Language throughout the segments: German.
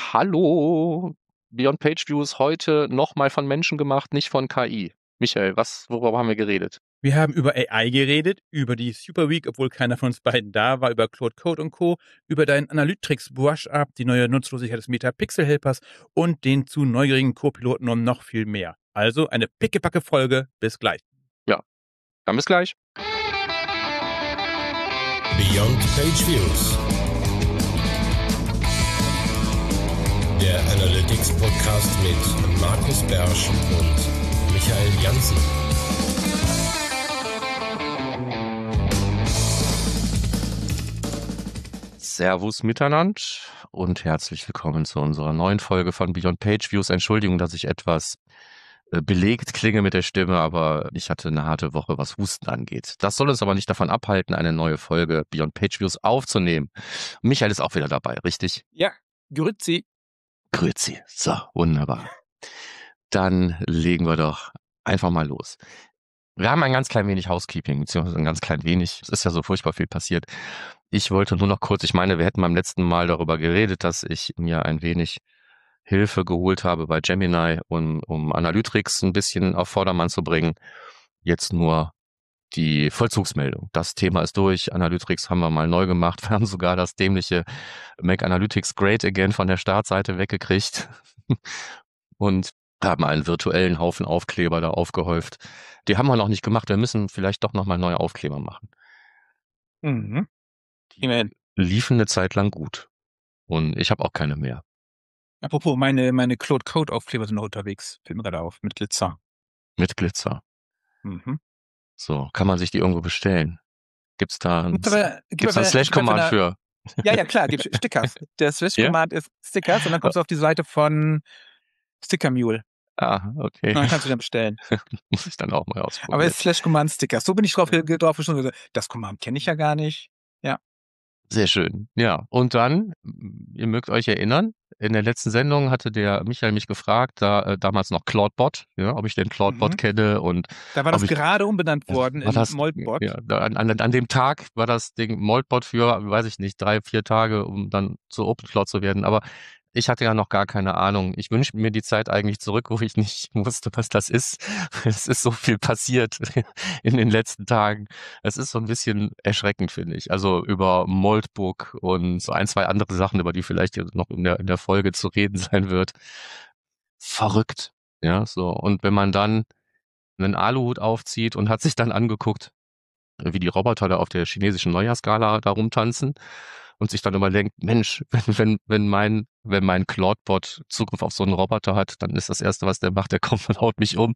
Hallo, Beyond Page Views heute nochmal von Menschen gemacht, nicht von KI. Michael, worüber haben wir geredet? Wir haben über AI geredet, über die Super Week, obwohl keiner von uns beiden da war, über Claude Code und Co., über deinen Analytics Brush-Up, die neue Nutzlosigkeit des Meta-Pixel-Helpers und den zu neugierigen Co-Piloten und noch viel mehr. Also eine pickepacke Folge. Bis gleich. Ja, dann bis gleich. Beyond Page Views, der Analytics Podcast mit Markus Bersch und Michael Janssen. Servus miteinander und herzlich willkommen zu unserer neuen Folge von Beyond Page Views. Entschuldigung, dass ich etwas belegt klinge mit der Stimme, aber ich hatte eine harte Woche, was Husten angeht. Das soll uns aber nicht davon abhalten, eine neue Folge Beyond Page Views aufzunehmen. Michael ist auch wieder dabei, richtig? Ja, grüezi. Grüezi. So, wunderbar. Dann legen wir doch einfach mal los. Wir haben ein ganz klein wenig Housekeeping, beziehungsweise ein ganz klein wenig. Es ist ja so furchtbar viel passiert. Ich wollte nur noch kurz, ich meine, wir hätten beim letzten Mal darüber geredet, dass ich mir ein wenig Hilfe geholt habe bei Gemini, um Analytics ein bisschen auf Vordermann zu bringen. Jetzt nur die Vollzugsmeldung. Das Thema ist durch. Analytics haben wir mal neu gemacht. Wir haben sogar das dämliche Make Analytics Great Again von der Startseite weggekriegt und haben einen virtuellen Haufen Aufkleber da aufgehäuft. Die haben wir noch nicht gemacht. Wir müssen vielleicht doch nochmal neue Aufkleber machen. Mhm. Die liefen eine Zeit lang gut. Und ich habe auch keine mehr. Apropos, meine Claude Code Aufkleber sind noch unterwegs. Fällt mir gerade auf, mit Glitzer. Mit Glitzer. Mhm. So, kann man sich die irgendwo bestellen? Gibt's da ein Slash-Command für? Ja, klar, gibt Stickers. Der Slash-Command ist Stickers und dann kommst du auf die Seite von Sticker Mule. Ah, okay. Und dann kannst du dann bestellen. Muss ich dann auch mal ausprobieren. Aber es ist Slash-Command Stickers. So bin ich drauf geschossen. Das Command kenne ich ja gar nicht. Ja. Sehr schön. Ja. Und dann, ihr mögt euch erinnern, in der letzten Sendung hatte der Michael mich gefragt, damals noch CloudBot, ja, ob ich den CloudBot kenne und da war das gerade umbenannt worden in Moltbot. Ja, an dem Tag war das Ding Moltbot für, weiß ich nicht, 3-4 Tage, um dann zu OpenCloud zu werden. Aber ich hatte ja noch gar keine Ahnung. Ich wünsche mir die Zeit eigentlich zurück, wo ich nicht wusste, was das ist. Es ist so viel passiert in den letzten Tagen. Es ist so ein bisschen erschreckend, finde ich. Also über Moltbook und so ein, zwei andere Sachen, über die vielleicht noch in der Folge zu reden sein wird. Verrückt. Ja, so. Und wenn man dann einen Aluhut aufzieht und hat sich dann angeguckt, wie die Roboter da auf der chinesischen Neujahrsgala da rumtanzen und sich dann überdenkt, Mensch, wenn mein Claudebot Zugriff auf so einen Roboter hat, dann ist das Erste, was der macht, der kommt und haut mich um.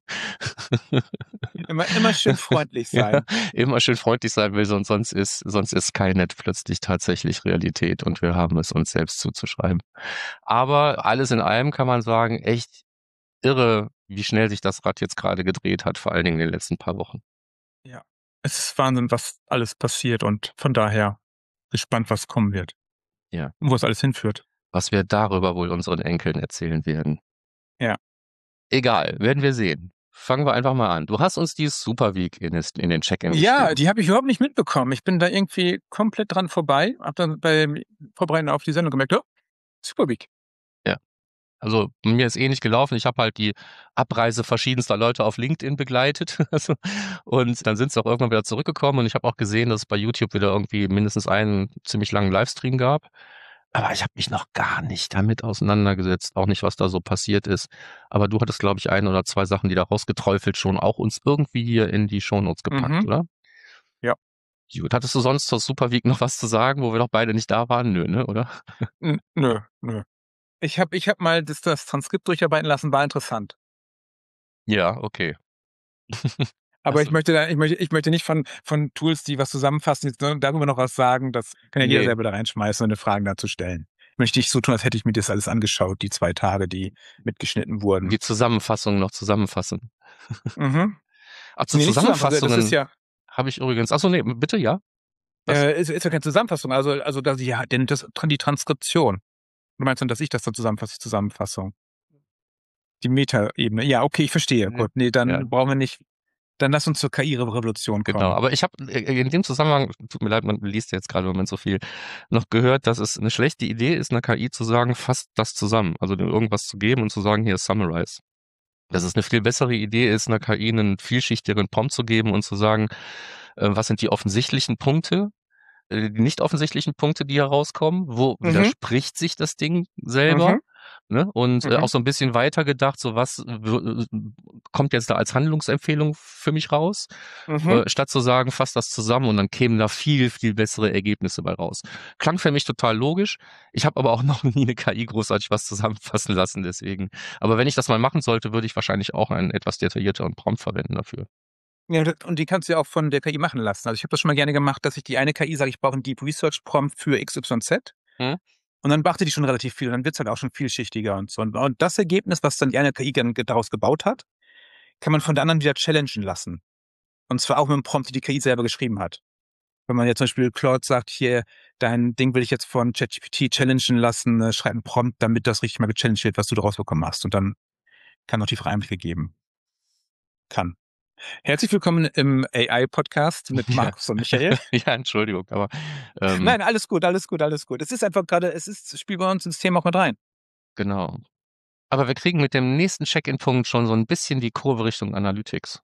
Immer schön freundlich sein. Ja, immer schön freundlich sein will, sonst ist Skynet plötzlich tatsächlich Realität und wir haben es uns selbst zuzuschreiben. Aber alles in allem kann man sagen, echt irre, wie schnell sich das Rad jetzt gerade gedreht hat, vor allen Dingen in den letzten paar Wochen. Ja. Es ist Wahnsinn, was alles passiert und von daher gespannt, was kommen wird. Ja. Und wo es alles hinführt. Was wir darüber wohl unseren Enkeln erzählen werden. Ja. Egal, werden wir sehen. Fangen wir einfach mal an. Du hast uns die Super Week in den Check-in Ja, die habe ich überhaupt nicht mitbekommen. Ich bin da irgendwie komplett dran vorbei. Hab dann beim Vorbereiten auf die Sendung gemerkt, oh, Super Week. Ja. Also mir ist ähnlich gelaufen. Ich habe halt die Abreise verschiedenster Leute auf LinkedIn begleitet. Und dann sind sie auch irgendwann wieder zurückgekommen. Und ich habe auch gesehen, dass es bei YouTube wieder irgendwie mindestens einen ziemlich langen Livestream gab. Aber ich habe mich noch gar nicht damit auseinandergesetzt, auch nicht, was da so passiert ist. Aber du hattest, glaube ich, 1 oder 2 Sachen, die da rausgeträufelt schon auch uns irgendwie hier in die Shownotes gepackt, oder? Ja. Gut, hattest du sonst zur Super Week noch was zu sagen, wo wir doch beide nicht da waren? Nö, ne, oder? Nö. Ich hab mal das Transkript durcharbeiten lassen, war interessant. Ja, okay. Aber ich möchte nicht von Tools, die was zusammenfassen, jetzt darüber noch was sagen. Das kann ja jeder selber da reinschmeißen und eine Frage dazu stellen. Möchte ich so tun, als hätte ich mir das alles angeschaut, die 2 Tage, die mitgeschnitten wurden. Die Zusammenfassungen noch zusammenfassen. Ach, zur Zusammenfassungen das ist ja, habe ich übrigens, achso, nee, bitte, ja. Ist ja keine Zusammenfassung, also die Transkription. Du meinst dann, dass ich das dann zusammenfasse, die Zusammenfassung? Die Meta-Ebene. Ja, okay, ich verstehe. Gut, nee, dann brauchen wir nicht. Dann lass uns zur KI-Revolution kommen. Genau, aber ich habe in dem Zusammenhang, tut mir leid, man liest jetzt gerade im Moment so viel, noch gehört, dass es eine schlechte Idee ist, einer KI zu sagen, fasst das zusammen. Also dem irgendwas zu geben und zu sagen, hier, summarize. Dass es eine viel bessere Idee ist, einer KI einen vielschichtigeren Prompt zu geben und zu sagen, was sind die offensichtlichen Punkte, die nicht offensichtlichen Punkte, die herauskommen, wo widerspricht sich das Ding selber, ne? Und auch so ein bisschen weiter gedacht, so was kommt jetzt da als Handlungsempfehlung für mich raus, statt zu sagen, fass das zusammen und dann kämen da viel, viel bessere Ergebnisse bei raus. Klang für mich total logisch. Ich habe aber auch noch nie eine KI großartig was zusammenfassen lassen, deswegen. Aber wenn ich das mal machen sollte, würde ich wahrscheinlich auch einen etwas detaillierteren Prompt verwenden dafür. Ja, und die kannst du ja auch von der KI machen lassen. Also ich habe das schon mal gerne gemacht, dass ich die eine KI sage, ich brauche einen Deep Research Prompt für XYZ. Und dann beachtet die schon relativ viel und dann wird es halt auch schon vielschichtiger und so. Und das Ergebnis, was dann die eine KI daraus gebaut hat, kann man von der anderen wieder challengen lassen. Und zwar auch mit einem Prompt, den die KI selber geschrieben hat. Wenn man jetzt zum Beispiel Claude sagt, hier, dein Ding will ich jetzt von ChatGPT challengen lassen, schreib einen Prompt, damit das richtig mal gechallenged wird, was du daraus bekommen hast. Und dann kann noch tiefere Einblicke geben. Kann. Herzlich willkommen im AI-Podcast mit Markus und Michael. Ja, Entschuldigung, aber Nein, alles gut. Es ist einfach gerade, spielt bei uns ins Thema auch mit rein. Genau. Aber wir kriegen mit dem nächsten Check-in-Punkt schon so ein bisschen die Kurve Richtung Analytics.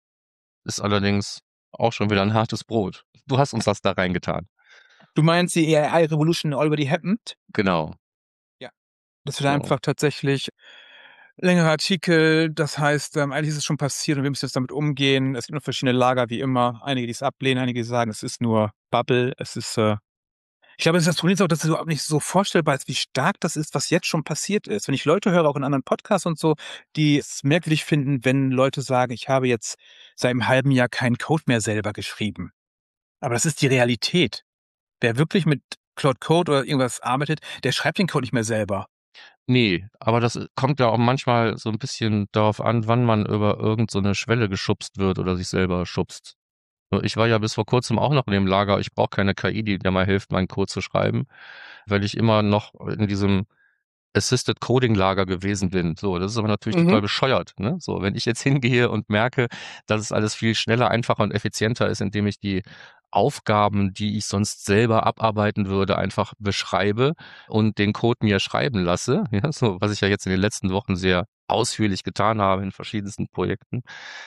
Ist allerdings auch schon wieder ein hartes Brot. Du hast uns das da reingetan. Du meinst, die AI-Revolution already happened? Genau. Ja. Das wird einfach tatsächlich längere Artikel, das heißt, eigentlich ist es schon passiert und wir müssen jetzt damit umgehen. Es gibt noch verschiedene Lager, wie immer. Einige, die es ablehnen, einige, die sagen, es ist nur Bubble. Es ist, ich glaube, das Problem ist auch, dass es überhaupt nicht so vorstellbar ist, wie stark das ist, was jetzt schon passiert ist. Wenn ich Leute höre, auch in anderen Podcasts und so, die es merkwürdig finden, wenn Leute sagen, ich habe jetzt seit einem halben Jahr keinen Code mehr selber geschrieben. Aber das ist die Realität. Wer wirklich mit Claude Code oder irgendwas arbeitet, der schreibt den Code nicht mehr selber. Nee, aber das kommt ja auch manchmal so ein bisschen darauf an, wann man über irgend so eine Schwelle geschubst wird oder sich selber schubst. Ich war ja bis vor kurzem auch noch in dem Lager, ich brauche keine KI, die mir mal hilft, meinen Code zu schreiben, weil ich immer noch in diesem Assisted Coding Lager gewesen bin. So, das ist aber natürlich total bescheuert, ne? So, wenn ich jetzt hingehe und merke, dass es alles viel schneller, einfacher und effizienter ist, indem ich die Aufgaben, die ich sonst selber abarbeiten würde, einfach beschreibe und den Code mir schreiben lasse, ja, so, was ich ja jetzt in den letzten Wochen sehr ausführlich getan habe in verschiedensten Projekten,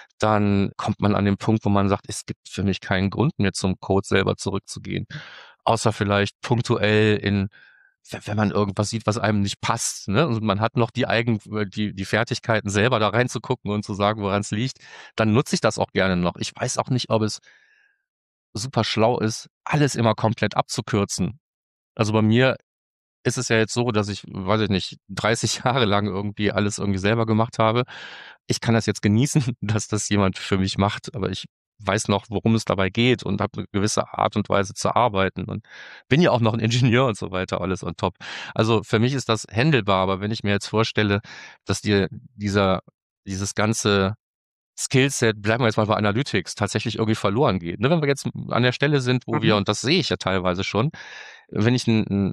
dann kommt man an den Punkt, wo man sagt, es gibt für mich keinen Grund mehr zum Code selber zurückzugehen. Außer vielleicht punktuell wenn man irgendwas sieht, was einem nicht passt, ne? Und man hat noch die Fertigkeiten selber da reinzugucken und zu sagen, woran es liegt, dann nutze ich das auch gerne noch. Ich weiß auch nicht, ob es super schlau ist, alles immer komplett abzukürzen. Also bei mir ist es ja jetzt so, dass ich, weiß ich nicht, 30 Jahre lang irgendwie alles irgendwie selber gemacht habe. Ich kann das jetzt genießen, dass das jemand für mich macht, aber ich weiß noch, worum es dabei geht und habe eine gewisse Art und Weise zu arbeiten und bin ja auch noch ein Ingenieur und so weiter, alles on top. Also für mich ist das händelbar, aber wenn ich mir jetzt vorstelle, dass dir dieses ganze Skillset, bleiben wir jetzt mal bei Analytics, tatsächlich irgendwie verloren geht. Ne, wenn wir jetzt an der Stelle sind, wo wir, und das sehe ich ja teilweise schon, wenn ich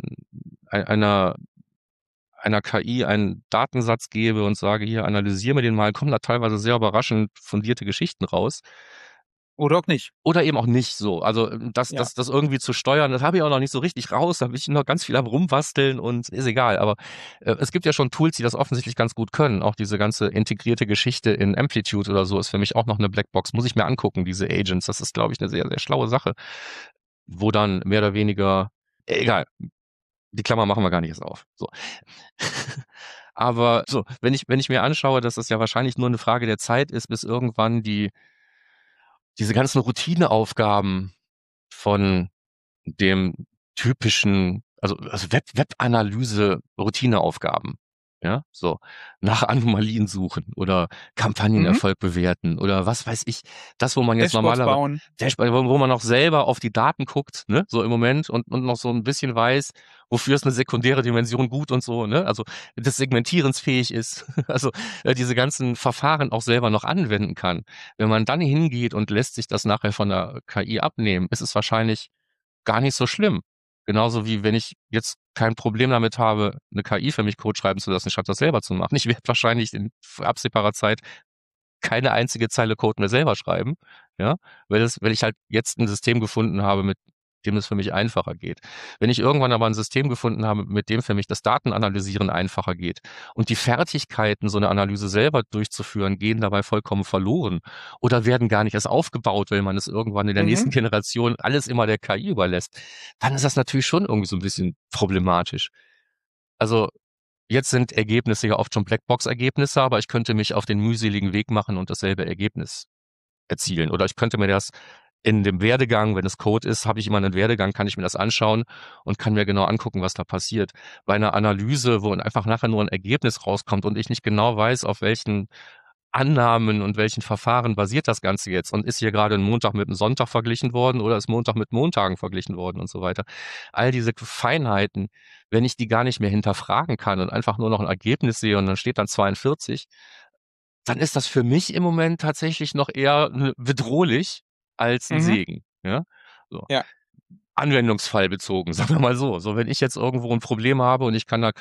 einer KI einen Datensatz gebe und sage, hier, analysiere mir den mal, kommen da teilweise sehr überraschend fundierte Geschichten raus. Oder auch nicht. Oder eben auch nicht so. Also das irgendwie zu steuern, das habe ich auch noch nicht so richtig raus. Da bin ich noch ganz viel am Rumbasteln und ist egal. Aber es gibt ja schon Tools, die das offensichtlich ganz gut können. Auch diese ganze integrierte Geschichte in Amplitude oder so ist für mich auch noch eine Blackbox. Muss ich mir angucken, diese Agents. Das ist, glaube ich, eine sehr, sehr schlaue Sache. Wo dann mehr oder weniger, egal, die Klammer machen wir gar nicht erst auf. So. Aber so, wenn ich mir anschaue, dass es ja wahrscheinlich nur eine Frage der Zeit ist, bis irgendwann diese ganzen Routineaufgaben von dem typischen, also Webanalyse, Routineaufgaben, ja, so nach Anomalien suchen oder Kampagnenerfolg bewerten oder was weiß ich, das, wo man jetzt normalerweise, wo man noch selber auf die Daten guckt, ne, so im Moment und noch so ein bisschen weiß, wofür ist eine sekundäre Dimension gut und so, ne, also des Segmentierens fähig ist, also diese ganzen Verfahren auch selber noch anwenden kann. Wenn man dann hingeht und lässt sich das nachher von der KI abnehmen, ist es wahrscheinlich gar nicht so schlimm. Genauso wie wenn ich jetzt kein Problem damit habe, eine KI für mich Code schreiben zu lassen, statt das selber zu machen. Ich werde wahrscheinlich in absehbarer Zeit keine einzige Zeile Code mehr selber schreiben, ja, weil ich halt jetzt ein System gefunden habe, mit dem es für mich einfacher geht. Wenn ich irgendwann aber ein System gefunden habe, mit dem für mich das Datenanalysieren einfacher geht und die Fertigkeiten, so eine Analyse selber durchzuführen, gehen dabei vollkommen verloren oder werden gar nicht erst aufgebaut, weil man es irgendwann in der nächsten Generation alles immer der KI überlässt, dann ist das natürlich schon irgendwie so ein bisschen problematisch. Also jetzt sind Ergebnisse ja oft schon Blackbox-Ergebnisse, aber ich könnte mich auf den mühseligen Weg machen und dasselbe Ergebnis erzielen. Oder ich könnte mir das in dem Werdegang, wenn es Code ist, habe ich immer einen Werdegang, kann ich mir das anschauen und kann mir genau angucken, was da passiert. Bei einer Analyse, wo einfach nachher nur ein Ergebnis rauskommt und ich nicht genau weiß, auf welchen Annahmen und welchen Verfahren basiert das Ganze jetzt und ist hier gerade ein Montag mit einem Sonntag verglichen worden oder ist Montag mit Montagen verglichen worden und so weiter. All diese Feinheiten, wenn ich die gar nicht mehr hinterfragen kann und einfach nur noch ein Ergebnis sehe und dann steht dann 42, dann ist das für mich im Moment tatsächlich noch eher bedrohlich als ein Segen. Ja? So. Ja. Anwendungsfall bezogen, sagen wir mal so. So, wenn ich jetzt irgendwo ein Problem habe und ich kann eine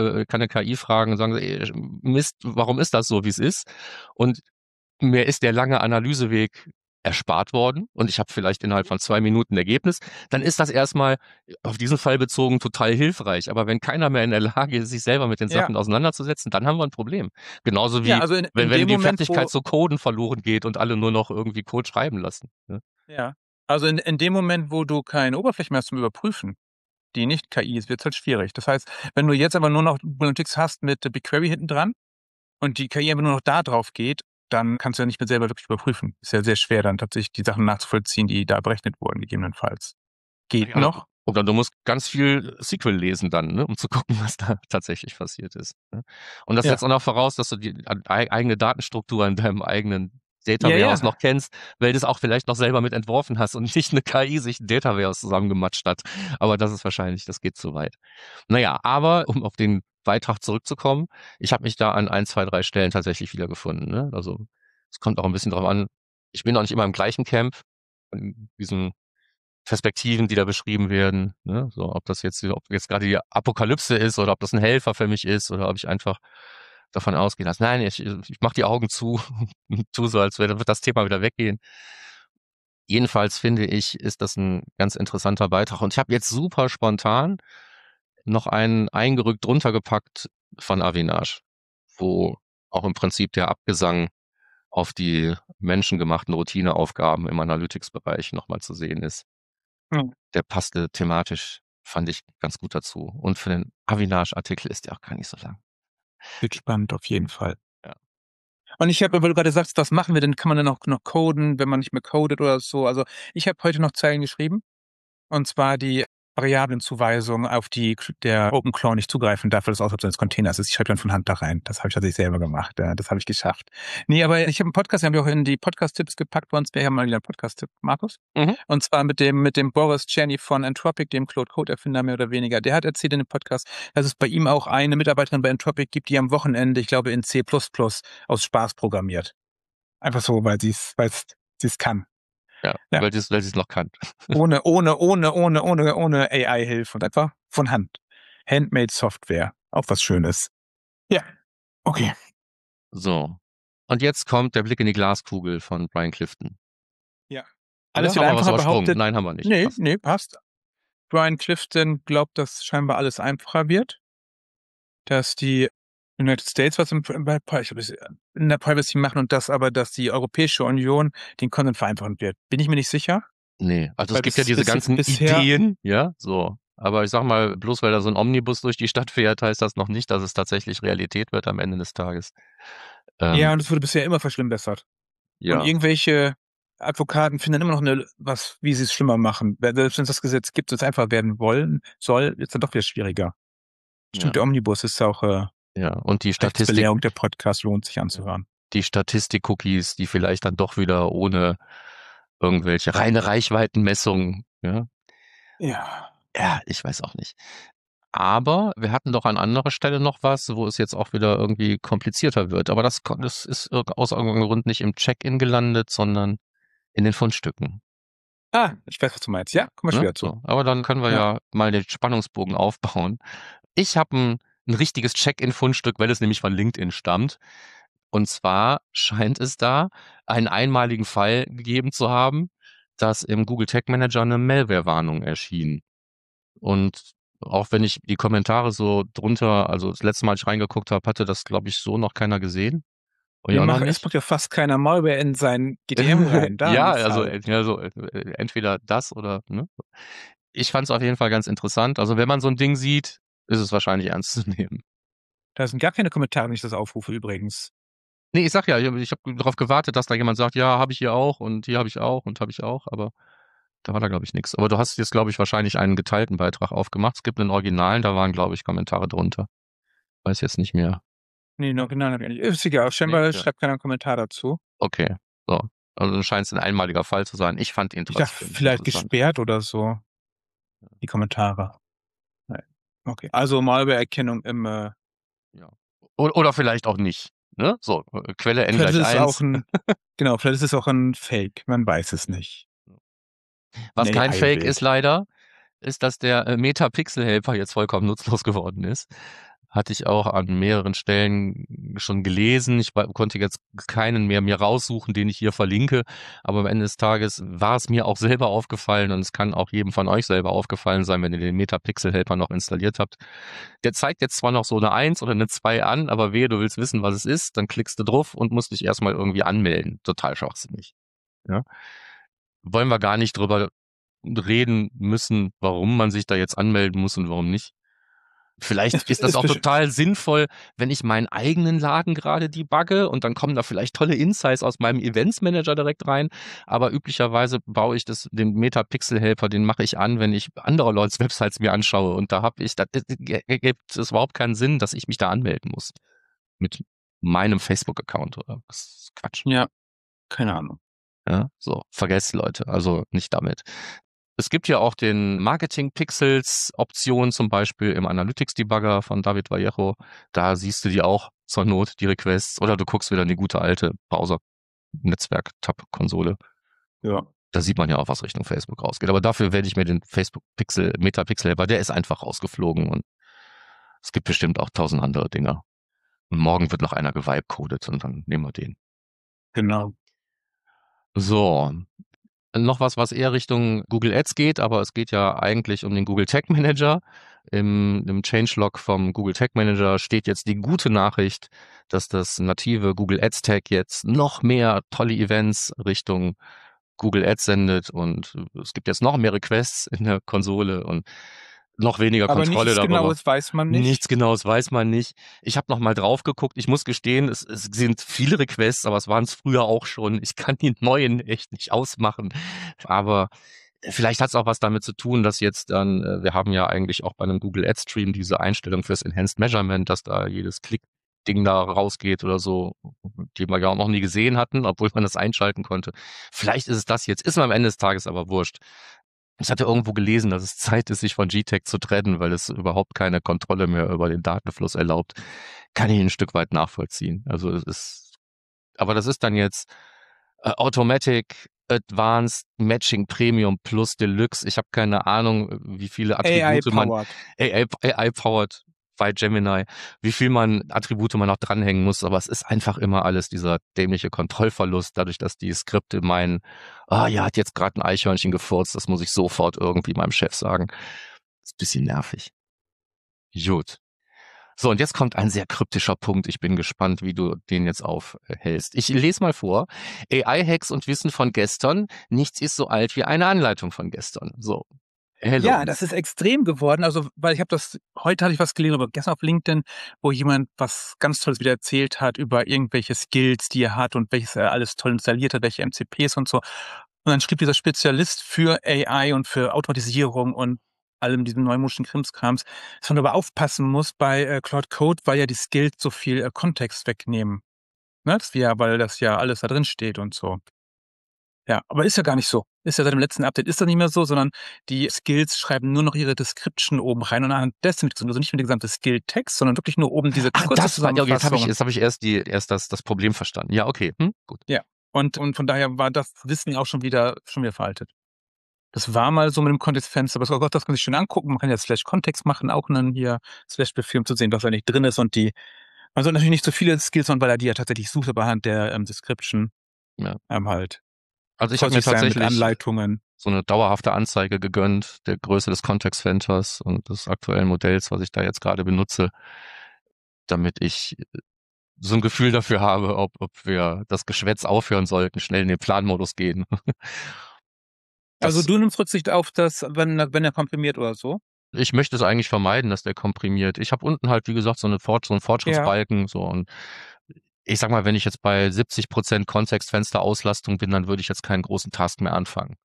KI fragen und sagen, ey, Mist, warum ist das so, wie es ist? Und mir ist der lange Analyseweg erspart worden und ich habe vielleicht innerhalb von 2 Minuten ein Ergebnis, dann ist das erstmal auf diesen Fall bezogen total hilfreich. Aber wenn keiner mehr in der Lage ist, sich selber mit den Sachen auseinanderzusetzen, dann haben wir ein Problem. Genauso wie, also wenn die Moment, Fertigkeit zu coden verloren geht und alle nur noch irgendwie Code schreiben lassen. Ne? Ja, also in dem Moment, wo du keine Oberfläche mehr hast zum Überprüfen, die nicht KI ist, wird es halt schwierig. Das heißt, wenn du jetzt aber nur noch Analytics hast mit BigQuery hinten dran und die KI aber nur noch da drauf geht, dann kannst du ja nicht mehr selber wirklich überprüfen. Ist ja sehr schwer, dann tatsächlich die Sachen nachzuvollziehen, die da berechnet wurden, gegebenenfalls. Geht noch. Oder du musst ganz viel SQL lesen dann, ne, um zu gucken, was da tatsächlich passiert ist. Ne? Und das setzt auch noch voraus, dass du die eigene Datenstruktur in deinem eigenen Data Warehouse noch kennst, weil du es auch vielleicht noch selber mit entworfen hast und nicht eine KI sich ein Data Warehouse zusammengematscht hat. Aber das ist wahrscheinlich, das geht zu weit. Naja, aber um auf den Beitrag zurückzukommen, ich habe mich da an 1, 2, 3 Stellen tatsächlich wiedergefunden. Ne? Also es kommt auch ein bisschen drauf an, ich bin auch nicht immer im gleichen Camp, in diesen Perspektiven, die da beschrieben werden, ne? So, ob jetzt gerade die Apokalypse ist oder ob das ein Helfer für mich ist oder ob ich einfach davon ausgehe, dass nein, ich mache die Augen zu und tu so, als wird das Thema wieder weggehen. Jedenfalls finde ich, ist das ein ganz interessanter Beitrag. Und ich habe jetzt super spontan noch einen eingerückt drunter gepackt von Avinash, wo auch im Prinzip der Abgesang auf die menschengemachten Routineaufgaben im Analytics-Bereich nochmal zu sehen ist. Der passte thematisch, fand ich, ganz gut dazu. Und für den Avinash-Artikel ist der auch gar nicht so lang. Wird spannend auf jeden Fall. Ja. Und ich habe, weil du gerade sagst, was machen wir denn? Kann man dann auch noch coden, wenn man nicht mehr codet oder so? Also ich habe heute noch Zeilen geschrieben. Und zwar die Variablenzuweisung, auf die der OpenClaw nicht zugreifen darf, weil das außerhalb seines Containers ist. Ich schreibe dann von Hand da rein. Das habe ich tatsächlich selber gemacht. Ja, das habe ich geschafft. Nee, aber ich habe einen Podcast, den haben wir auch in die Podcast-Tipps gepackt bei uns. Wir haben mal wieder einen Podcast-Tipp, Markus. Und zwar mit dem Boris Czerny von Anthropic, dem Claude-Code-Erfinder mehr oder weniger. Der hat erzählt in dem Podcast, dass es bei ihm auch eine Mitarbeiterin bei Anthropic gibt, die am Wochenende, ich glaube, in C++ aus Spaß programmiert. Einfach so, weil sie es kann. Ja, weil sie es noch kann. Ohne AI-Hilfe und einfach von Hand. Handmade Software. Auch was Schönes. Ja. Okay. So. Und jetzt kommt der Blick in die Glaskugel von Brian Clifton. Ja. Alles wieder einfacher behauptet. Nein, haben wir nicht. Nee, passt. Brian Clifton glaubt, dass scheinbar alles einfacher wird. Dass die United States was in der Privacy machen und dass die Europäische Union den Content vereinfachen wird. Bin ich mir nicht sicher. Nee, also es gibt ja diese ganzen Ideen, ja, so. Aber ich sag mal, bloß weil da so ein Omnibus durch die Stadt fährt, heißt das noch nicht, dass es tatsächlich Realität wird am Ende des Tages. Ja, und es wurde bisher immer verschlimmbessert. Ja. Und irgendwelche Advokaten finden immer noch wie sie es schlimmer machen. Selbst wenn es das Gesetz gibt, es einfach werden soll, wird es dann doch wieder schwieriger. Stimmt, der Omnibus ist auch und die Rechtsbelehrung der Podcast lohnt sich anzuhören. Die Statistik-Cookies, die vielleicht dann doch wieder ohne irgendwelche reine Reichweitenmessungen, ja, ich weiß auch nicht. Aber wir hatten doch an anderer Stelle noch was, wo es jetzt auch wieder irgendwie komplizierter wird. Aber das ist aus irgendeinem Grund nicht im Check-in gelandet, sondern in den Fundstücken. Ich weiß, was du meinst. Ja, komm mal später zu. Aber dann können wir ja mal den Spannungsbogen aufbauen. Ich habe ein richtiges Check-in-Fundstück, weil es nämlich von LinkedIn stammt. Und zwar scheint es da einen einmaligen Fall gegeben zu haben, dass im Google Tag Manager eine Malware-Warnung erschien. Und auch wenn ich die Kommentare so drunter, also das letzte Mal, als ich reingeguckt habe, hatte das, glaube ich, so noch keiner gesehen. Und ich auch noch Es nicht. packt ja fast keiner Malware in sein GTM rein. Da Ja, liegt's also, halt. entweder das oder, ne? Ich fand es auf jeden Fall ganz interessant. Also wenn man so ein Ding sieht, ist es wahrscheinlich ernst zu nehmen. Da sind gar keine Kommentare, wenn ich das aufrufe übrigens. Nee, ich sag ja, ich hab darauf gewartet, dass da jemand sagt, ja, habe ich hier auch und hier habe ich auch und habe ich auch, aber da war da, glaube ich, nichts. Aber du hast jetzt, glaube ich, wahrscheinlich einen geteilten Beitrag aufgemacht. Es gibt einen Originalen, da waren, glaube ich, Kommentare drunter. Weiß jetzt nicht mehr. Nee, noch genau hab ich nicht. Ist egal, Nee, scheinbar ja. schreibt keiner einen Kommentar dazu. Okay, so. Also scheint es ein einmaliger Fall zu sein. Ich fand ihn Ich dachte, trotzdem vielleicht interessant. gesperrt oder so. Die Kommentare. Nein. Okay. Also Malware-Erkennung im Ja. Oder vielleicht auch nicht. Ne? So, Quelle N vielleicht gleich ist es 1. auch ein genau, vielleicht ist es auch ein Fake. Man weiß es nicht. Was Ein kein Fake AI-Bild. ist leider, ist, dass der Meta-Pixel-Helper jetzt vollkommen nutzlos geworden ist. Hatte ich auch an mehreren Stellen schon gelesen. Ich konnte jetzt keinen mehr mir raussuchen, den ich hier verlinke. Aber am Ende des Tages war es mir auch selber aufgefallen und es kann auch jedem von euch selber aufgefallen sein, wenn ihr den Meta-Pixel-Helper noch installiert habt. Der zeigt jetzt zwar noch so eine 1 oder eine 2 an, aber wehe, du willst wissen, was es ist, dann klickst du drauf und musst dich erstmal irgendwie anmelden. Total schwachsinnig. Ja. Wollen wir gar nicht drüber reden müssen, warum man sich da jetzt anmelden muss und warum nicht. Vielleicht ist das auch total sinnvoll, wenn ich meinen eigenen Laden gerade debugge und dann kommen da vielleicht tolle Insights aus meinem Events Manager direkt rein. Aber üblicherweise baue ich den Meta-Pixel Helper, den mache ich an, wenn ich andere Leute Websites mir anschaue. Und da gibt es überhaupt keinen Sinn, dass ich mich da anmelden muss. Mit meinem Facebook-Account oder das ist Quatsch. Ja, keine Ahnung. Ja, so, vergesst Leute, also nicht damit. Es gibt ja auch den Marketing-Pixels-Option, zum Beispiel im Analytics-Debugger von David Vallejo. Da siehst du die auch zur Not, die Requests. Oder du guckst wieder in die gute alte Browser-Netzwerk-Tab-Konsole. Ja. Da sieht man ja auch, was Richtung Facebook rausgeht. Aber dafür werde ich mir den Facebook-Pixel, Meta-Pixel-Helper, der ist einfach rausgeflogen. Und es gibt bestimmt auch 1000 andere Dinger. Und morgen wird noch einer gevibe-codet und dann nehmen wir den. Genau. So. Noch was eher Richtung Google Ads geht, aber es geht ja eigentlich um den Google Tag Manager. Im Changelog vom Google Tag Manager steht jetzt die gute Nachricht, dass das native Google Ads Tag jetzt noch mehr tolle Events Richtung Google Ads sendet und es gibt jetzt noch mehr Requests in der Konsole und noch weniger Aber Kontrolle nichts darüber. Genaues weiß man nicht. Nichts Genaues weiß man nicht. Ich habe noch mal drauf geguckt. Ich muss gestehen, es sind viele Requests, aber es waren es früher auch schon. Ich kann die neuen echt nicht ausmachen. Aber vielleicht hat es auch was damit zu tun, dass jetzt dann, wir haben ja eigentlich auch bei einem Google Ads Stream diese Einstellung fürs Enhanced Measurement, dass da jedes Klickding da rausgeht oder so, die wir ja auch noch nie gesehen hatten, obwohl man das einschalten konnte. Vielleicht ist es das jetzt, ist mir am Ende des Tages aber wurscht. Ich hatte irgendwo gelesen, dass es Zeit ist, sich von GTAG zu trennen, weil es überhaupt keine Kontrolle mehr über den Datenfluss erlaubt. Kann ich ein Stück weit nachvollziehen. Also aber das ist dann jetzt Automatic Advanced Matching Premium Plus Deluxe. Ich habe keine Ahnung, wie viele Attribute AI-powered bei Gemini, wie viel Attribute man noch dranhängen muss, aber es ist einfach immer alles dieser dämliche Kontrollverlust, dadurch, dass die Skripte meinen, hat jetzt gerade ein Eichhörnchen gefurzt, das muss ich sofort irgendwie meinem Chef sagen. Ist ein bisschen nervig. Gut. So, und jetzt kommt ein sehr kryptischer Punkt. Ich bin gespannt, wie du den jetzt aufhältst. Ich lese mal vor. AI-Hacks und Wissen von gestern. Nichts ist so alt wie eine Anleitung von gestern. So. Hello. Ja, das ist extrem geworden. Also, weil heute hatte ich was gelesen, aber gestern auf LinkedIn, wo jemand was ganz Tolles wieder erzählt hat über irgendwelche Skills, die er hat und welches er alles toll installiert hat, welche MCPs und so. Und dann schrieb dieser Spezialist für AI und für Automatisierung und allem diesem neumodischen Krimskrams, dass man aber aufpassen muss bei Claude Code, weil ja die Skills so viel Kontext wegnehmen. Ne? Weil das ja alles da drin steht und so. Ja, aber ist ja gar nicht so. Ist ja seit dem letzten Update ist das nicht mehr so, sondern die Skills schreiben nur noch ihre Description oben rein und anhand dessen, also nicht mehr der gesamte Skill-Text, sondern wirklich nur oben diese kurze Zusammenfassung. Jetzt habe ich erst das Problem verstanden. Ja, okay, gut. Ja, und von daher war das Wissen auch schon wieder veraltet. Das war mal so mit dem Kontextfenster, aber oh Gott, das kann man sich schön angucken. Man kann ja Slash-Kontext machen, auch dann hier Slash-Befehl, um zu sehen, was eigentlich drin ist und die Also natürlich nicht so viele Skills, sondern weil er die ja tatsächlich sucht, aber anhand der Description Ja. halt. Also ich habe mir vorsichtig sein mit tatsächlich Anleitungen. so eine dauerhafte Anzeige gegönnt, der Größe des Context Centers und des aktuellen Modells, was ich da jetzt gerade benutze, damit ich so ein Gefühl dafür habe, ob wir das Geschwätz aufhören sollten, schnell in den Planmodus gehen. Also Das, du nimmst Rücksicht auf das, wenn er komprimiert oder so? ich möchte es eigentlich vermeiden, dass der komprimiert. Ich habe unten halt, wie gesagt, so einen Fortschrittsbalken, so, und ich sag mal, wenn ich jetzt bei 70% Kontextfenster-Auslastung bin, dann würde ich jetzt keinen großen Task mehr anfangen.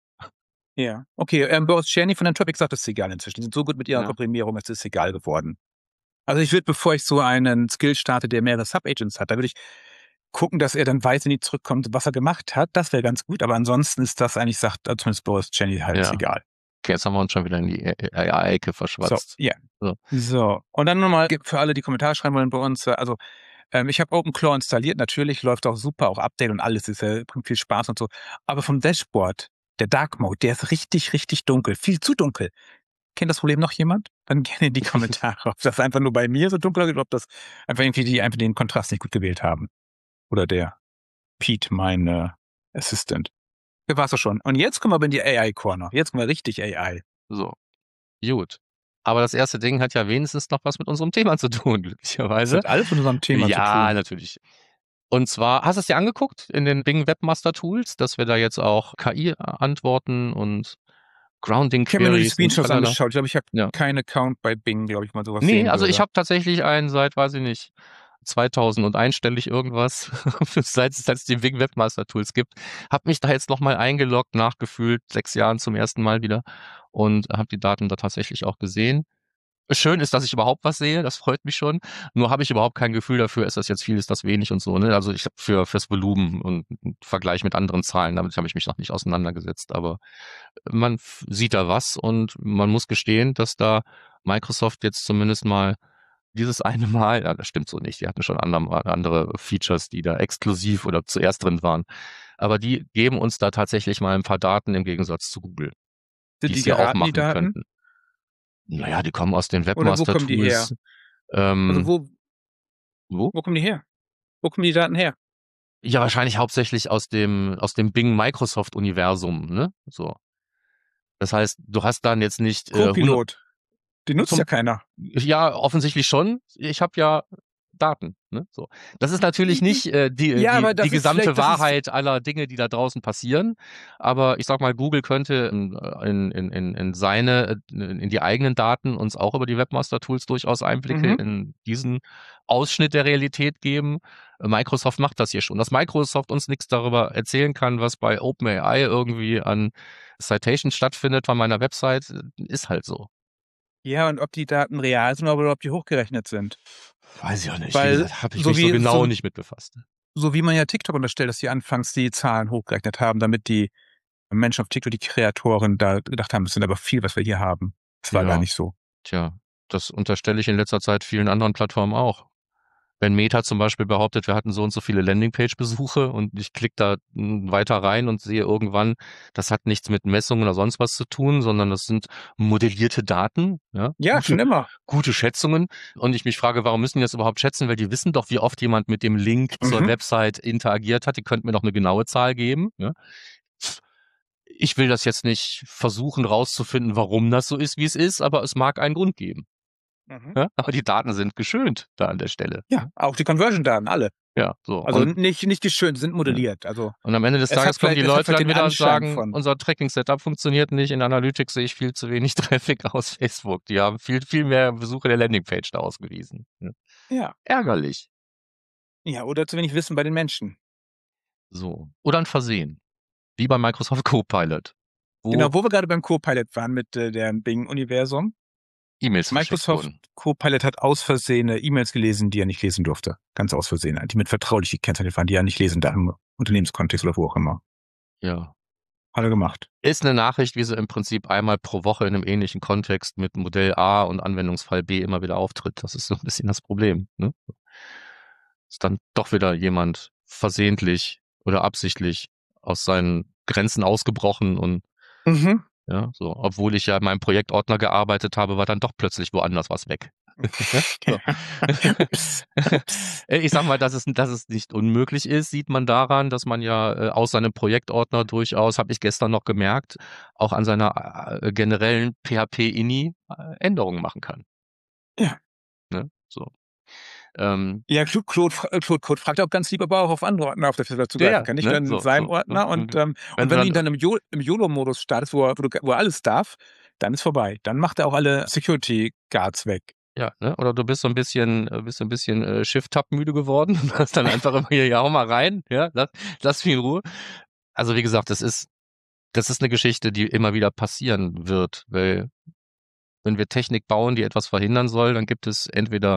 Ja. Okay, Boris Czerny von Entropic sagt, es ist egal inzwischen. Die sind so gut mit ihrer Ja. Komprimierung, es ist egal geworden. Also ich würde, bevor ich so einen Skill starte, der mehrere Subagents hat, da würde ich gucken, dass er dann weiß, wenn die zurückkommt, was er gemacht hat. Das wäre ganz gut, aber ansonsten ist das eigentlich, sagt zumindest Boris Czerny, halt ist Ja. egal. Okay, jetzt haben wir uns schon wieder in die AI-Ecke verschwatzt. So, ja. So. So. Und dann nochmal für alle, die Kommentare schreiben wollen bei uns, also ich habe OpenClaw installiert, natürlich, läuft auch super, auch Update und alles, bringt viel Spaß und so. Aber vom Dashboard, der Dark Mode, der ist richtig, richtig dunkel, viel zu dunkel. Kennt das Problem noch jemand? Dann gerne in die Kommentare, ob das einfach nur bei mir so dunkel ist oder ob das einfach irgendwie die einfach den Kontrast nicht gut gewählt haben. Oder der Pete, mein Assistant. Das war's doch schon. Und jetzt kommen wir aber in die AI-Corner. Jetzt kommen wir richtig AI. So. Gut. Aber das erste Ding hat ja wenigstens noch was mit unserem Thema zu tun, Das glücklicherweise. hat alles mit unserem Thema zu tun. Ja, natürlich. Und zwar, hast du es dir angeguckt in den Bing Webmaster Tools, dass wir da jetzt auch KI-Antworten und Grounding Ich habe mir nur die Queries und Screenshots tralala. angeschaut. Ich glaube, ich habe Ja. keinen Account bei Bing, glaube ich, mal sowas Nee, sehen also würde. ich habe tatsächlich einen seit, weiß ich nicht, 2000 und einstellig irgendwas, seit es die Bing Webmaster Tools gibt, habe mich da jetzt nochmal eingeloggt, nachgefühlt, 6 Jahren zum ersten Mal wieder, und habe die Daten da tatsächlich auch gesehen. Schön ist, dass ich überhaupt was sehe, das freut mich schon. Nur habe ich überhaupt kein Gefühl dafür, ist das jetzt viel, ist das wenig und so. Ne? Also ich habe fürs Volumen und Vergleich mit anderen Zahlen, damit habe ich mich noch nicht auseinandergesetzt. Aber man sieht da was, und man muss gestehen, dass da Microsoft jetzt zumindest mal dieses eine Mal, ja, das stimmt so nicht, die hatten schon andere Features, die da exklusiv oder zuerst drin waren. Aber die geben uns da tatsächlich mal ein paar Daten im Gegensatz zu Google, Sind die die es ja auch geraten, die machen Daten? könnten. Naja, die kommen aus den Oder wo Webmaster kommen die her? Tools. Also Wo? wo kommen die her? Wo kommen die Daten her? Ja, wahrscheinlich hauptsächlich aus dem Bing Microsoft Universum, ne? So. Das heißt, du hast dann jetzt nicht Copilot. Den nutzt zum- ja keiner. ja, offensichtlich schon. Ich habe ja Daten, ne? So. Das ist natürlich nicht Ja, aber das die ist gesamte vielleicht- das ist- Wahrheit aller Dinge, die da draußen passieren. Aber ich sag mal, Google könnte in die eigenen Daten uns auch über die Webmaster Tools durchaus Einblicke in diesen Ausschnitt der Realität geben. Microsoft macht das hier schon. Dass Microsoft uns nichts darüber erzählen kann, was bei OpenAI irgendwie an Citations stattfindet von meiner Website, ist halt so. Ja, und ob die Daten real sind oder ob die hochgerechnet sind. Weiß ich auch nicht. Weil Wie gesagt, habe ich so mich so wie- genau so- nicht mit befasst. So wie man ja TikTok unterstellt, dass die anfangs die Zahlen hochgerechnet haben, damit die Menschen auf TikTok, die Kreatoren, da gedacht haben, es sind aber viel, was wir hier haben. Das war Ja. gar nicht so. Tja, das unterstelle ich in letzter Zeit vielen anderen Plattformen auch. Wenn Meta zum Beispiel behauptet, wir hatten so und so viele Landingpage-Besuche und ich klicke da weiter rein und sehe irgendwann, das hat nichts mit Messungen oder sonst was zu tun, sondern das sind modellierte Daten, ja, Ja, schon immer. gute Schätzungen. Und ich mich frage, warum müssen die das überhaupt schätzen? Weil die wissen doch, wie oft jemand mit dem Link zur Website interagiert hat. Die könnten mir doch eine genaue Zahl geben. Ja. Ich will das jetzt nicht versuchen rauszufinden, warum das so ist, wie es ist, aber es mag einen Grund geben. Ja? Aber die Daten sind geschönt da an der Stelle. Ja, auch die Conversion-Daten, alle. Ja, so. Also und nicht geschönt, sind modelliert. Also am Ende des es hat Tages kommen die vielleicht- es hat Leute vielleicht dann den wieder und Anschein sagen, von- unser Tracking-Setup funktioniert nicht. In Analytics sehe ich viel zu wenig Traffic aus Facebook. Die haben viel, viel mehr Besuche der Landingpage da ausgewiesen. Ja. ja. Ärgerlich. Ja, oder zu wenig Wissen bei den Menschen. So. Oder ein Versehen. Wie bei Microsoft Copilot. Wo Genau, wo wir gerade beim Copilot waren mit dem Bing-Universum. E-Mails verschickt Microsoft wurden. Copilot hat aus Versehen E-Mails gelesen, die er nicht lesen durfte. Ganz aus Versehen. Die mit vertraulich gekennzeichnet waren, die er nicht lesen darf im Unternehmenskontext oder wo auch immer. Ja. Hat er gemacht. Ist eine Nachricht, wie sie im Prinzip einmal pro Woche in einem ähnlichen Kontext mit Modell A und Anwendungsfall B immer wieder auftritt. Das ist so ein bisschen das Problem. Ne? Ist dann doch wieder jemand versehentlich oder absichtlich aus seinen Grenzen ausgebrochen und ja, so, obwohl ich ja in meinem Projektordner gearbeitet habe, war dann doch plötzlich woanders was weg. So. Ich sag mal, dass es nicht unmöglich ist, sieht man daran, dass man ja aus seinem Projektordner durchaus, habe ich gestern noch gemerkt, auch an seiner generellen PHP-INI Änderungen machen kann. Ja. Ne? So. Ja, Claude fragt auch ganz lieb, aber auch auf andere Ordner auf der Festplatte zugreifen kann. Nicht nur in seinem Ordner. Und wenn du ihn dann im YOLO-Modus startest, wo er alles darf, dann ist vorbei. Dann macht er auch alle Security Guards weg. Ja, ne? Oder du bist so ein bisschen Shift-Tab müde geworden und hast dann einfach immer hier, ja, hau mal rein, ja, lass mich in Ruhe. Also wie gesagt, das ist eine Geschichte, die immer wieder passieren wird, weil wenn wir Technik bauen, die etwas verhindern soll, dann gibt es entweder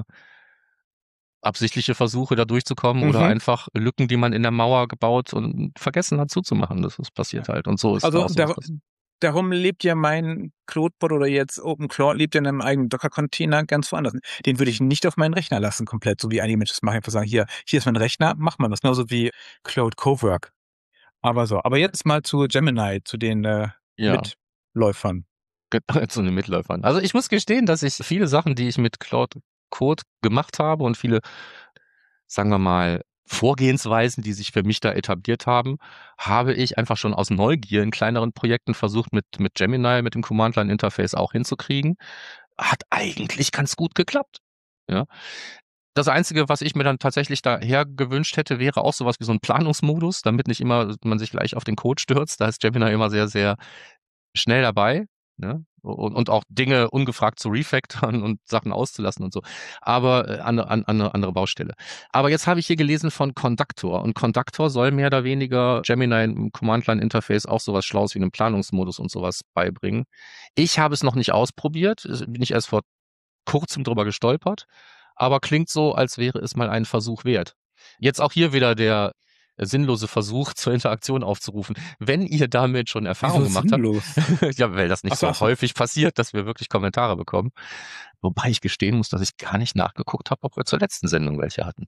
absichtliche Versuche, da durchzukommen oder einfach Lücken, die man in der Mauer gebaut und vergessen hat zuzumachen. Das ist passiert halt. Und so ist es Also auch. darum lebt ja mein CloudBot oder jetzt OpenClaw lebt ja in einem eigenen Docker-Container ganz woanders. Den würde ich nicht auf meinen Rechner lassen komplett, so wie einige Menschen es machen. Einfach sagen, hier ist mein Rechner, mach mal das. Genauso wie Cloud Cowork. Aber jetzt mal zu Gemini, zu den Mitläufern. Zu den Mitläufern. Also ich muss gestehen, dass ich viele Sachen, die ich mit Cloud Code gemacht habe und viele, sagen wir mal, Vorgehensweisen, die sich für mich da etabliert haben, habe ich einfach schon aus Neugier in kleineren Projekten versucht, mit Gemini, mit dem Command-Line-Interface auch hinzukriegen. Hat eigentlich ganz gut geklappt. Ja. Das Einzige, was ich mir dann tatsächlich daher gewünscht hätte, wäre auch sowas wie so ein Planungsmodus, damit nicht immer man sich gleich auf den Code stürzt. Da ist Gemini immer sehr, sehr schnell dabei. Ne? Und auch Dinge ungefragt zu refactoren und Sachen auszulassen und so. Aber andere Baustelle. Aber jetzt habe ich hier gelesen von Conductor. Und Conductor soll mehr oder weniger Gemini im Command-Line-Interface auch sowas Schlaues wie einen Planungsmodus und sowas beibringen. Ich habe es noch nicht ausprobiert. Bin ich erst vor kurzem drüber gestolpert. Aber klingt so, als wäre es mal einen Versuch wert. Jetzt auch hier wieder der sinnlose Versuch zur Interaktion aufzurufen. Wenn ihr damit schon Erfahrung gemacht habt, ja, weil das nicht so häufig passiert, dass wir wirklich Kommentare bekommen. Wobei ich gestehen muss, dass ich gar nicht nachgeguckt habe, ob wir zur letzten Sendung welche hatten.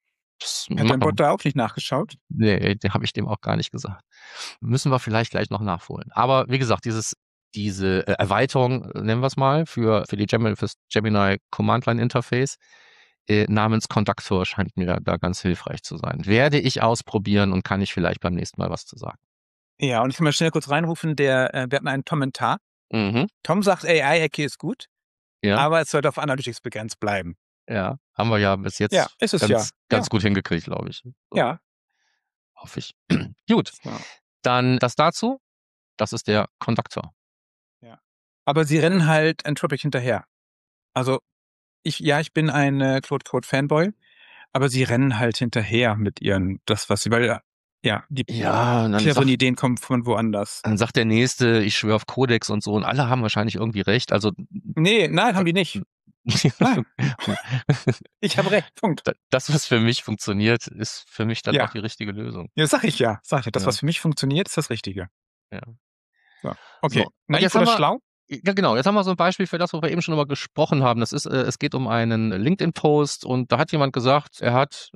Hat dein Bot da auch nicht nachgeschaut? Nee, den habe ich dem auch gar nicht gesagt. Müssen wir vielleicht gleich noch nachholen. Aber wie gesagt, diese Erweiterung, nennen wir es mal, fürs Gemini Command-Line-Interface, namens Conductor scheint mir da ganz hilfreich zu sein. Werde ich ausprobieren und kann ich vielleicht beim nächsten Mal was zu sagen. Ja, und ich kann mal schnell kurz reinrufen, wir hatten einen Kommentar. Tom sagt, AI-Ecke ist gut, aber es sollte auf Analytics begrenzt bleiben. Ja, haben wir ja bis jetzt ganz gut hingekriegt, glaube ich. So. Ja. Hoffe ich. Gut, dann das dazu. Das ist der Conductor. Ja. Aber sie rennen halt Entropic hinterher. Also ich bin ein Claude Code Fanboy, aber sie rennen halt hinterher mit ihren, weil die cleveren Ideen kommen von woanders. Dann sagt der Nächste, ich schwöre auf Codex und so, und alle haben wahrscheinlich irgendwie recht. Also nein, haben die nicht. Nein. Ich habe recht, Punkt. Das, was für mich funktioniert, ist für mich dann auch die richtige Lösung. Ja, sag ich. Das, was für mich funktioniert, ist das Richtige. Ja. So. Okay. So. Naiv oder schlau? Ja, genau. Jetzt haben wir so ein Beispiel für das, wo wir eben schon drüber gesprochen haben. Das ist, es geht um einen LinkedIn-Post und da hat jemand gesagt, er hat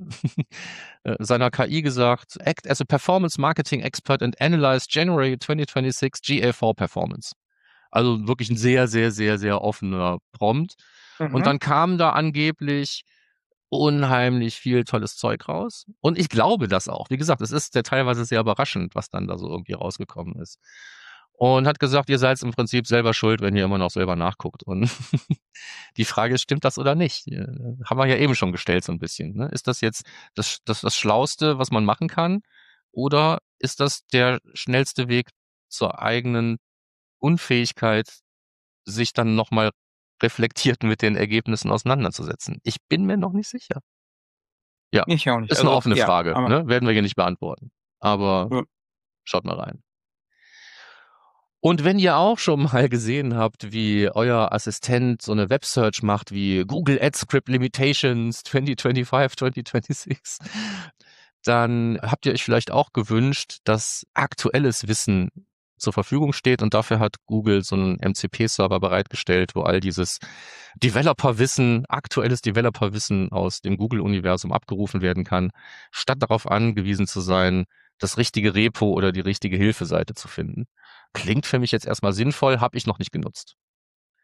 seiner KI gesagt, act as a performance marketing expert and analyze January 2026 GA4 Performance. Also wirklich ein sehr, sehr, sehr, sehr offener Prompt. Und dann kam da angeblich unheimlich viel tolles Zeug raus. Und ich glaube das auch. Wie gesagt, es ist teilweise sehr überraschend, was dann da so irgendwie rausgekommen ist. Und hat gesagt, ihr seid im Prinzip selber schuld, wenn ihr immer noch selber nachguckt. Und die Frage ist, stimmt das oder nicht? Haben wir ja eben schon gestellt so ein bisschen. Ne? Ist das jetzt das Schlauste, was man machen kann? Oder ist das der schnellste Weg zur eigenen Unfähigkeit, sich dann nochmal reflektiert mit den Ergebnissen auseinanderzusetzen? Ich bin mir noch nicht sicher. Ja, ich auch nicht. Ist eine offene Frage. Ne? Werden wir hier nicht beantworten. Aber schaut mal rein. Und wenn ihr auch schon mal gesehen habt, wie euer Assistent so eine Websearch macht, wie Google Ads Script Limitations 2025, 2026, dann habt ihr euch vielleicht auch gewünscht, dass aktuelles Wissen zur Verfügung steht, und dafür hat Google so einen MCP-Server bereitgestellt, wo all dieses Developer-Wissen, aktuelles Developer-Wissen aus dem Google-Universum abgerufen werden kann, statt darauf angewiesen zu sein, das richtige Repo oder die richtige Hilfeseite zu finden. Klingt für mich jetzt erstmal sinnvoll, habe ich noch nicht genutzt.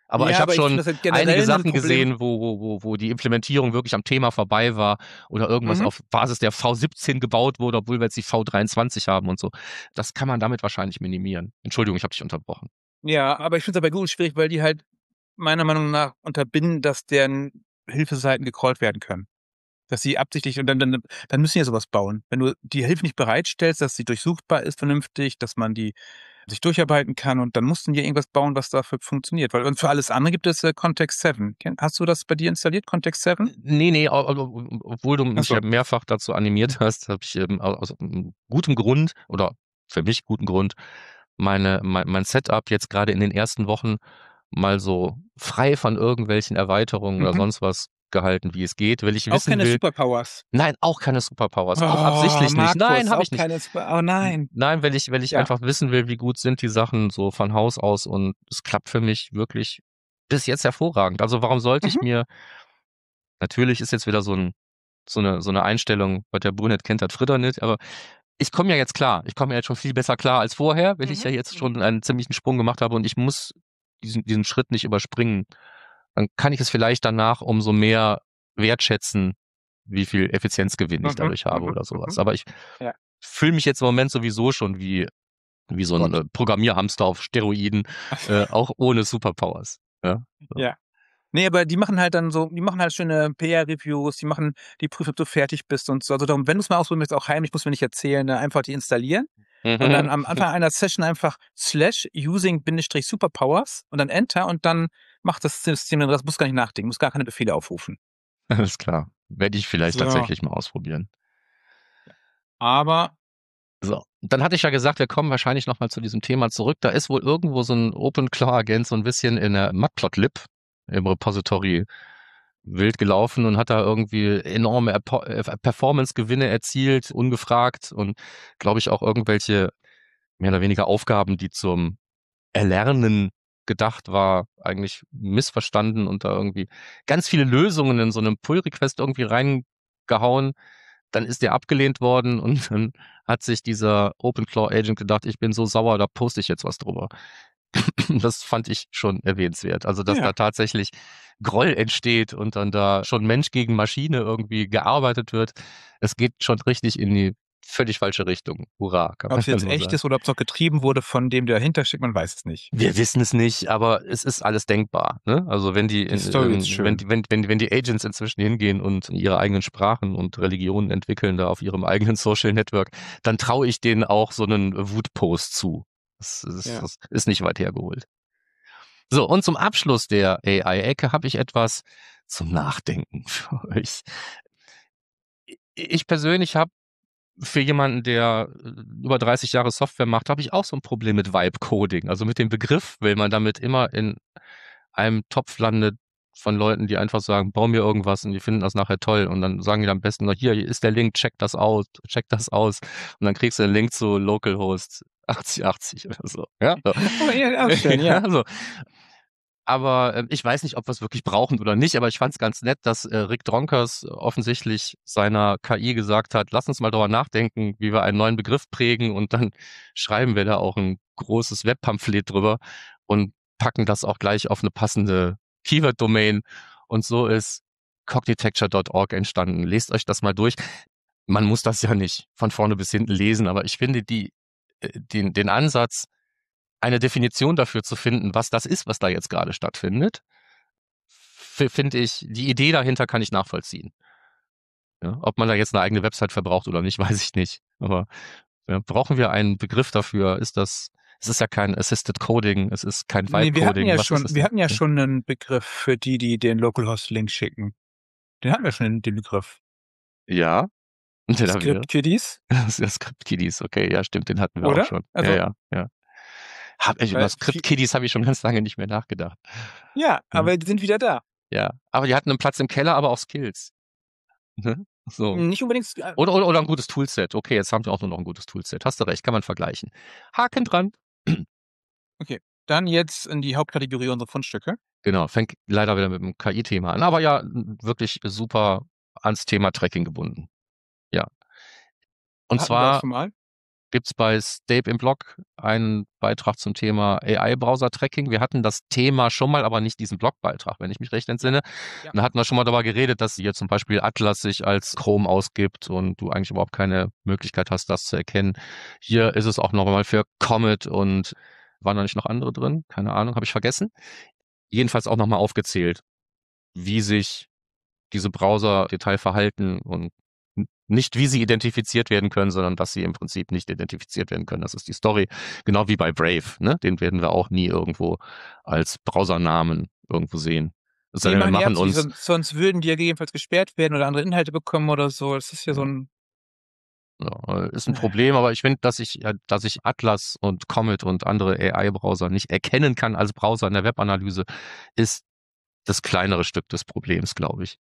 Aber ich Ja, habe aber ich schon finde das halt generell einige ein Sachen Problem. gesehen, wo die Implementierung wirklich am Thema vorbei war oder irgendwas Mhm. auf Basis der V17 gebaut wurde, obwohl wir jetzt die V23 haben und so. Das kann man damit wahrscheinlich minimieren. Entschuldigung, ich habe dich unterbrochen. Ja, aber ich finde es bei Google schwierig, weil die halt meiner Meinung nach unterbinden, dass deren Hilfeseiten gecrawlt werden können. Dass sie absichtlich und dann müssen die ja sowas bauen. Wenn du die Hilfe nicht bereitstellst, dass sie durchsuchbar ist vernünftig, dass man die sich durcharbeiten kann und dann mussten die irgendwas bauen, was dafür funktioniert. Weil und für alles andere gibt es Context 7. Hast du das bei dir installiert, Context 7? Nee, obwohl du Ach mich so. ja mehrfach dazu animiert hast, habe ich aus gutem Grund oder für mich guten Grund mein Setup jetzt gerade in den ersten Wochen mal so frei von irgendwelchen Erweiterungen oder Mhm. sonst was gehalten, wie es geht, weil ich Auch wissen keine will. Superpowers. Nein, auch keine Superpowers, auch Oh, absichtlich nicht. Nein, Markus, habe auch ich nicht. keine Oh nein. Nein, weil ich Ja. einfach wissen will, wie gut sind die Sachen so von Haus aus und es klappt für mich wirklich bis jetzt hervorragend. Also warum sollte ich Mhm. mir, natürlich ist jetzt wieder so eine Einstellung, was der Brunet kennt, hat Fritter nicht, aber ich komme ja jetzt klar. Ich komme ja jetzt schon viel besser klar als vorher, weil ich ja jetzt schon einen ziemlichen Sprung gemacht habe und ich muss diesen Schritt nicht überspringen. Dann kann ich es vielleicht danach umso mehr wertschätzen, wie viel Effizienzgewinn ich dadurch habe oder sowas. Aber ich Ja. fühle mich jetzt im Moment sowieso schon wie so ein Gott. Programmierhamster auf Steroiden, auch ohne Superpowers. Ja. So. Ja. Nee, aber die machen halt schöne PR-Reviews, die prüfen, ob du fertig bist und so. Also darum, wenn du es mal ausprobieren willst, auch heimlich, musst du mir nicht erzählen, ne, einfach die installieren und dann am Anfang einer Session einfach /using-superpowers und dann Enter und dann macht das System den Rest, musst gar nicht nachdenken, musst gar keine Befehle aufrufen. Alles klar. Werde ich vielleicht So. tatsächlich mal ausprobieren. Aber So, dann hatte ich ja gesagt, wir kommen wahrscheinlich nochmal zu diesem Thema zurück. Da ist wohl irgendwo so ein OpenClaw-Agent so ein bisschen in der Matplotlib im Repository wild gelaufen und hat da irgendwie enorme Performance-Gewinne erzielt, ungefragt und glaube ich auch irgendwelche mehr oder weniger Aufgaben, die zum Erlernen gedacht war, eigentlich missverstanden und da irgendwie ganz viele Lösungen in so einem Pull-Request irgendwie reingehauen. Dann ist der abgelehnt worden und dann hat sich dieser OpenClaw-Agent gedacht, ich bin so sauer, da poste ich jetzt was drüber. Das fand ich schon erwähnenswert. Also, dass da tatsächlich Groll entsteht und dann da schon Mensch gegen Maschine irgendwie gearbeitet wird. Es geht schon richtig in die völlig falsche Richtung. Hurra, kann ob man es jetzt so echt sagen. ist oder ob es noch getrieben wurde von dem, der dahinter steckt, man weiß es nicht. Wir wissen es nicht, aber es ist alles denkbar. Ne? Also wenn die, Die Story ist schön. wenn die Agents inzwischen hingehen und ihre eigenen Sprachen und Religionen entwickeln da auf ihrem eigenen Social Network, dann traue ich denen auch so einen Wutpost zu. Das ist nicht weit hergeholt. So, und zum Abschluss der AI-Ecke habe ich etwas zum Nachdenken für euch. Ich persönlich habe für jemanden, der über 30 Jahre Software macht, habe ich auch so ein Problem mit Vibe-Coding. Also mit dem Begriff, weil man damit immer in einem Topf landet von Leuten, die einfach sagen, bau mir irgendwas und die finden das nachher toll. Und dann sagen die am besten noch, hier ist der Link, check das aus. Und dann kriegst du den Link zu Localhost 8080 oder so. Ja, so. Oh, ja, auch schön, ja. Also, aber ich weiß nicht, ob wir es wirklich brauchen oder nicht, aber ich fand es ganz nett, dass Rick Dronkers offensichtlich seiner KI gesagt hat, lass uns mal darüber nachdenken, wie wir einen neuen Begriff prägen und dann schreiben wir da auch ein großes Webpamphlet drüber und packen das auch gleich auf eine passende Keyword-Domain und so ist cognitecture.org entstanden. Lest euch das mal durch. Man muss das ja nicht von vorne bis hinten lesen, aber ich finde den Ansatz, eine Definition dafür zu finden, was das ist, was da jetzt gerade stattfindet, finde ich, die Idee dahinter kann ich nachvollziehen. Ja, ob man da jetzt eine eigene Website verbraucht oder nicht, weiß ich nicht. Aber ja, brauchen wir einen Begriff dafür? Es ist ja kein Assisted Coding, es ist kein Vibe Coding. Wir hatten ja schon einen Begriff für die den Localhost-Link schicken. Den hatten wir schon, den Begriff. Ja. Script-Kiddies? Script-Kiddies, okay, ja, stimmt, den hatten wir Oder? auch schon. Also, ja. Über Script-Kiddies habe ich schon ganz lange nicht mehr nachgedacht. Ja, aber die sind wieder da. Ja, aber die hatten einen Platz im Keller, aber auch Skills. Ne? So. Nicht unbedingt. Oder ein gutes Toolset. Okay, jetzt haben wir auch nur noch ein gutes Toolset. Hast du recht, kann man vergleichen. Haken dran. Okay, dann jetzt in die Hauptkategorie unserer Fundstücke. Genau, fängt leider wieder mit dem KI-Thema an, aber ja, wirklich super ans Thema Tracking gebunden. Ja. Und Hatten wir auch zwar, schon mal. gibt's bei Stape im Blog einen Beitrag zum Thema AI-Browser-Tracking. Wir hatten das Thema schon mal, aber nicht diesen Blogbeitrag, wenn ich mich recht entsinne. Ja. Da hatten wir schon mal darüber geredet, dass hier zum Beispiel Atlas sich als Chrome ausgibt und du eigentlich überhaupt keine Möglichkeit hast, das zu erkennen. Hier ist es auch nochmal für Comet und waren da nicht noch andere drin? Keine Ahnung, habe ich vergessen. Jedenfalls auch nochmal aufgezählt, wie sich diese Browser-Detail verhalten und nicht, wie sie identifiziert werden können, sondern dass sie im Prinzip nicht identifiziert werden können. Das ist die Story. Genau wie bei Brave, ne? Den werden wir auch nie irgendwo als Browsernamen irgendwo sehen. Es sei Die denn, wir machen machen uns. sonst würden die ja gegebenenfalls gesperrt werden oder andere Inhalte bekommen oder so. Das ist ja so ein. Ja, ist ein Problem, aber ich finde, dass ich Atlas und Comet und andere AI-Browser nicht erkennen kann als Browser in der Webanalyse, ist das kleinere Stück des Problems, glaube ich.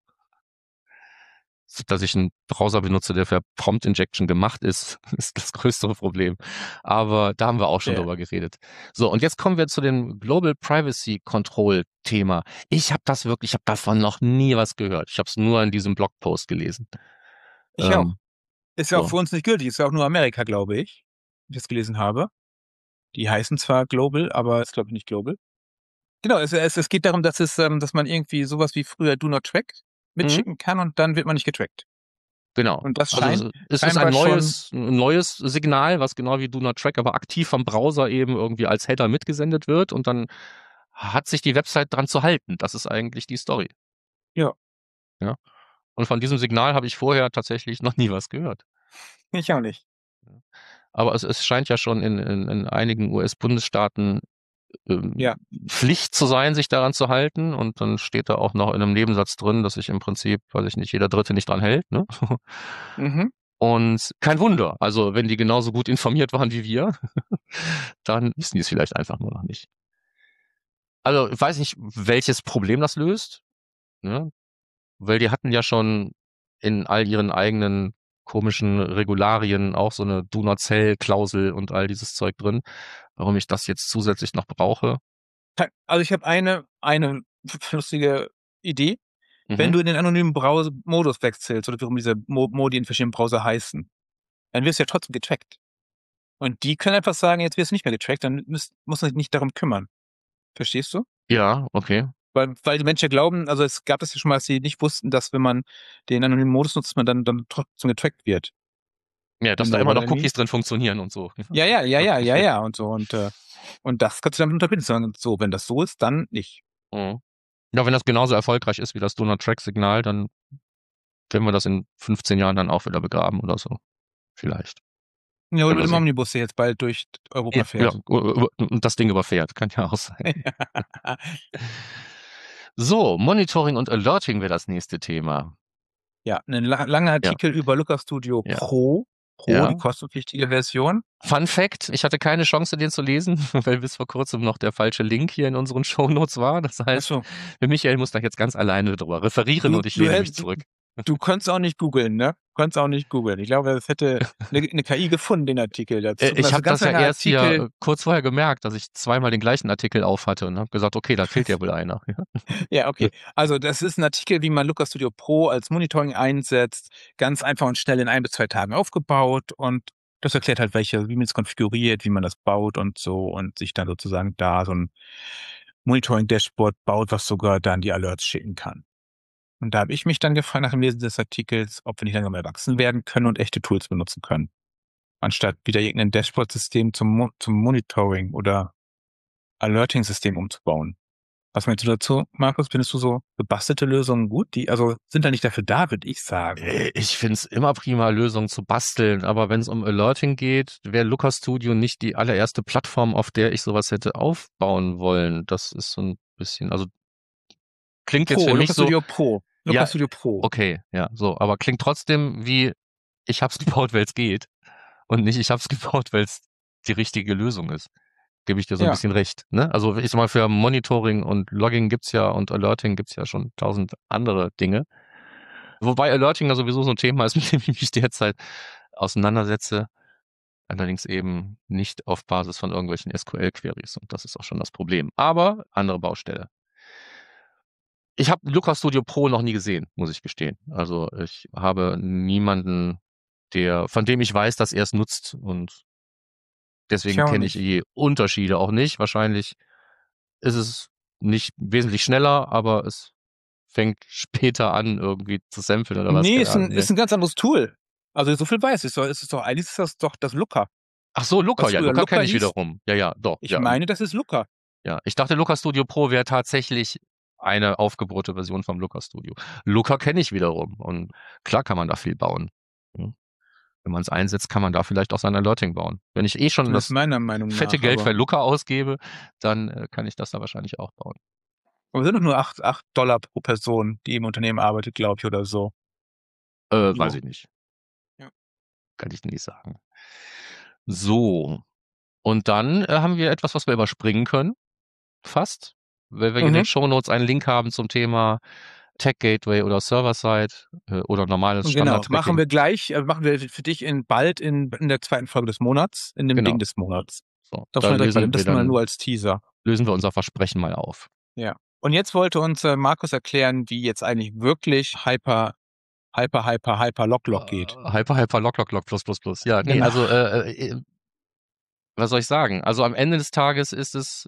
Dass ich einen Browser benutze, der für Prompt Injection gemacht ist, ist das größere Problem. Aber da haben wir auch schon drüber geredet. So, und jetzt kommen wir zu dem Global Privacy Control Thema. Ich habe davon noch nie was gehört. Ich habe es nur in diesem Blogpost gelesen. Ich auch. Ist ja auch so. für uns nicht gültig. Ist ja auch nur Amerika, glaube ich, wie ich das gelesen habe. Die heißen zwar Global, aber ist, glaube ich, nicht Global. Genau, es geht darum, dass man irgendwie sowas wie früher Do Not Track mitschicken kann und dann wird man nicht getrackt. Genau. Und das Also scheint es ist ein neues Signal, was genau wie Do Not Track, aber aktiv vom Browser eben irgendwie als Header mitgesendet wird und dann hat sich die Website dran zu halten. Das ist eigentlich die Story. Ja. Ja. Und von diesem Signal habe ich vorher tatsächlich noch nie was gehört. Ich auch nicht. Aber es scheint ja schon in einigen US-Bundesstaaten Pflicht zu sein, sich daran zu halten. Und dann steht da auch noch in einem Nebensatz drin, dass sich im Prinzip, weiß ich nicht, jeder Dritte nicht dran hält. Ne? Mhm. Und kein Wunder. Also wenn die genauso gut informiert waren wie wir, dann wissen die es vielleicht einfach nur noch nicht. Also ich weiß nicht, welches Problem das löst. Ne? Weil die hatten ja schon in all ihren eigenen komischen Regularien auch so eine Do-Not-Sell-Klausel und all dieses Zeug drin. Warum ich das jetzt zusätzlich noch brauche? Also ich habe eine lustige Idee. Wenn du in den anonymen Browser-Modus wechselst oder warum diese Modi in verschiedenen Browser heißen, dann wirst du ja trotzdem getrackt. Und die können einfach sagen, jetzt wirst du nicht mehr getrackt, dann musst du dich nicht darum kümmern. Verstehst du? Ja, okay. Weil die Menschen glauben, also es gab das ja schon mal, dass sie nicht wussten, dass wenn man den anonymen Modus nutzt, man dann trotzdem getrackt wird. Ja, dass da immer noch Cookies drin funktionieren und so. Ja, und so. Und das kannst du dann unterbinden. Sagen, so, wenn das so ist, dann nicht. Mhm. Ja, wenn das genauso erfolgreich ist wie das Do-Not-Track-Signal, dann werden wir das in 15 Jahren dann auch wieder begraben oder so. Vielleicht. Ja, oder im Omnibus, der jetzt bald durch Europa fährt. Ja, und das Ding überfährt. Kann ja auch sein. So, Monitoring und Alerting wäre das nächste Thema. Ja, ein langer Artikel über Looker Studio Pro, die kostenpflichtige Version. Fun Fact, ich hatte keine Chance, den zu lesen, weil bis vor kurzem noch der falsche Link hier in unseren Shownotes war. Das heißt, Michael muss da jetzt ganz alleine drüber referieren und ich lehne mich zurück. Du konntest auch nicht googeln, ne? Ich glaube, das hätte eine KI gefunden, den Artikel dazu. Ich habe das ja erst hier kurz vorher gemerkt, dass ich zweimal den gleichen Artikel auf hatte und habe gesagt, okay, da fehlt ja wohl einer. Ja, okay. Also das ist ein Artikel, wie man Looker Studio Pro als Monitoring einsetzt. Ganz einfach und schnell in 1 bis 2 Tagen aufgebaut. Und das erklärt halt, wie man es konfiguriert, wie man das baut und so. Und sich dann sozusagen da so ein Monitoring-Dashboard baut, was sogar dann die Alerts schicken kann. Und da habe ich mich dann gefragt nach dem Lesen des Artikels, ob wir nicht langsam erwachsen werden können und echte Tools benutzen können. Anstatt wieder irgendein Dashboard-System zum Monitoring oder Alerting-System umzubauen. Was meinst du dazu, Markus? Findest du so gebastelte Lösungen gut? Die sind da nicht dafür da, würde ich sagen. Ich finde es immer prima, Lösungen zu basteln, aber wenn es um Alerting geht, wäre Looker Studio nicht die allererste Plattform, auf der ich sowas hätte aufbauen wollen. Das ist so ein bisschen, also klingt jetzt für mich so. Looker Studio Pro. Okay, ja, so, aber klingt trotzdem wie, ich hab's gebaut, weil es geht und nicht, ich hab's gebaut, weil es die richtige Lösung ist. Gebe ich dir so ein bisschen recht. Ne? Also ich sag mal, für Monitoring und Logging gibt's ja und Alerting gibt's ja schon 1000 andere Dinge. Wobei Alerting ja sowieso so ein Thema ist, mit dem ich mich derzeit auseinandersetze. Allerdings eben nicht auf Basis von irgendwelchen SQL-Queries. Und das ist auch schon das Problem. Aber andere Baustelle. Ich habe Looker Studio Pro noch nie gesehen, muss ich gestehen. Also ich habe niemanden, von dem ich weiß, dass er es nutzt und Deswegen kenne ich die Unterschiede auch nicht. Wahrscheinlich ist es nicht wesentlich schneller, aber es fängt später an, irgendwie zu samplen oder was. Nee, Keine Ahnung. ist ein ganz anderes Tool. Also so viel weiß ich. Eigentlich ist das doch das Looker. Ach so, Looker, Was ja, früher Looker Looker kenne ich hieß? wiederum. Ja, doch. Ich ja. meine, das ist Looker. Ja, ich dachte, Looker Studio Pro wäre tatsächlich eine aufgebohrte Version vom Looker Studio. Looker kenne ich wiederum und klar kann man da viel bauen. Hm. Wenn man es einsetzt, kann man da vielleicht auch sein Alerting bauen. Wenn ich schon Das ist das meiner Meinung fette nach, Geld aber für Looker ausgebe, dann kann ich das da wahrscheinlich auch bauen. aber es sind doch nur $8 pro Person, die im Unternehmen arbeitet, glaube ich, oder so. Weiß ich nicht. Ja. Kann ich nicht sagen. So. Und dann haben wir etwas, was wir überspringen können. Fast. Weil wir in den Shownotes einen Link haben zum Thema Tech Gateway oder Server-Side oder normales Genau, Standard-Tracking. machen wir gleich, machen wir für dich bald in der zweiten Folge des Monats, in dem Genau. Ding des Monats. So, Das da mal nur als Teaser. lösen wir unser Versprechen mal auf. Ja. Und jetzt wollte uns Markus erklären, wie jetzt eigentlich wirklich Hyper Lock geht. Hyper Lock plus. Ja, nee, Genau. also was soll ich sagen? Also am Ende des Tages ist es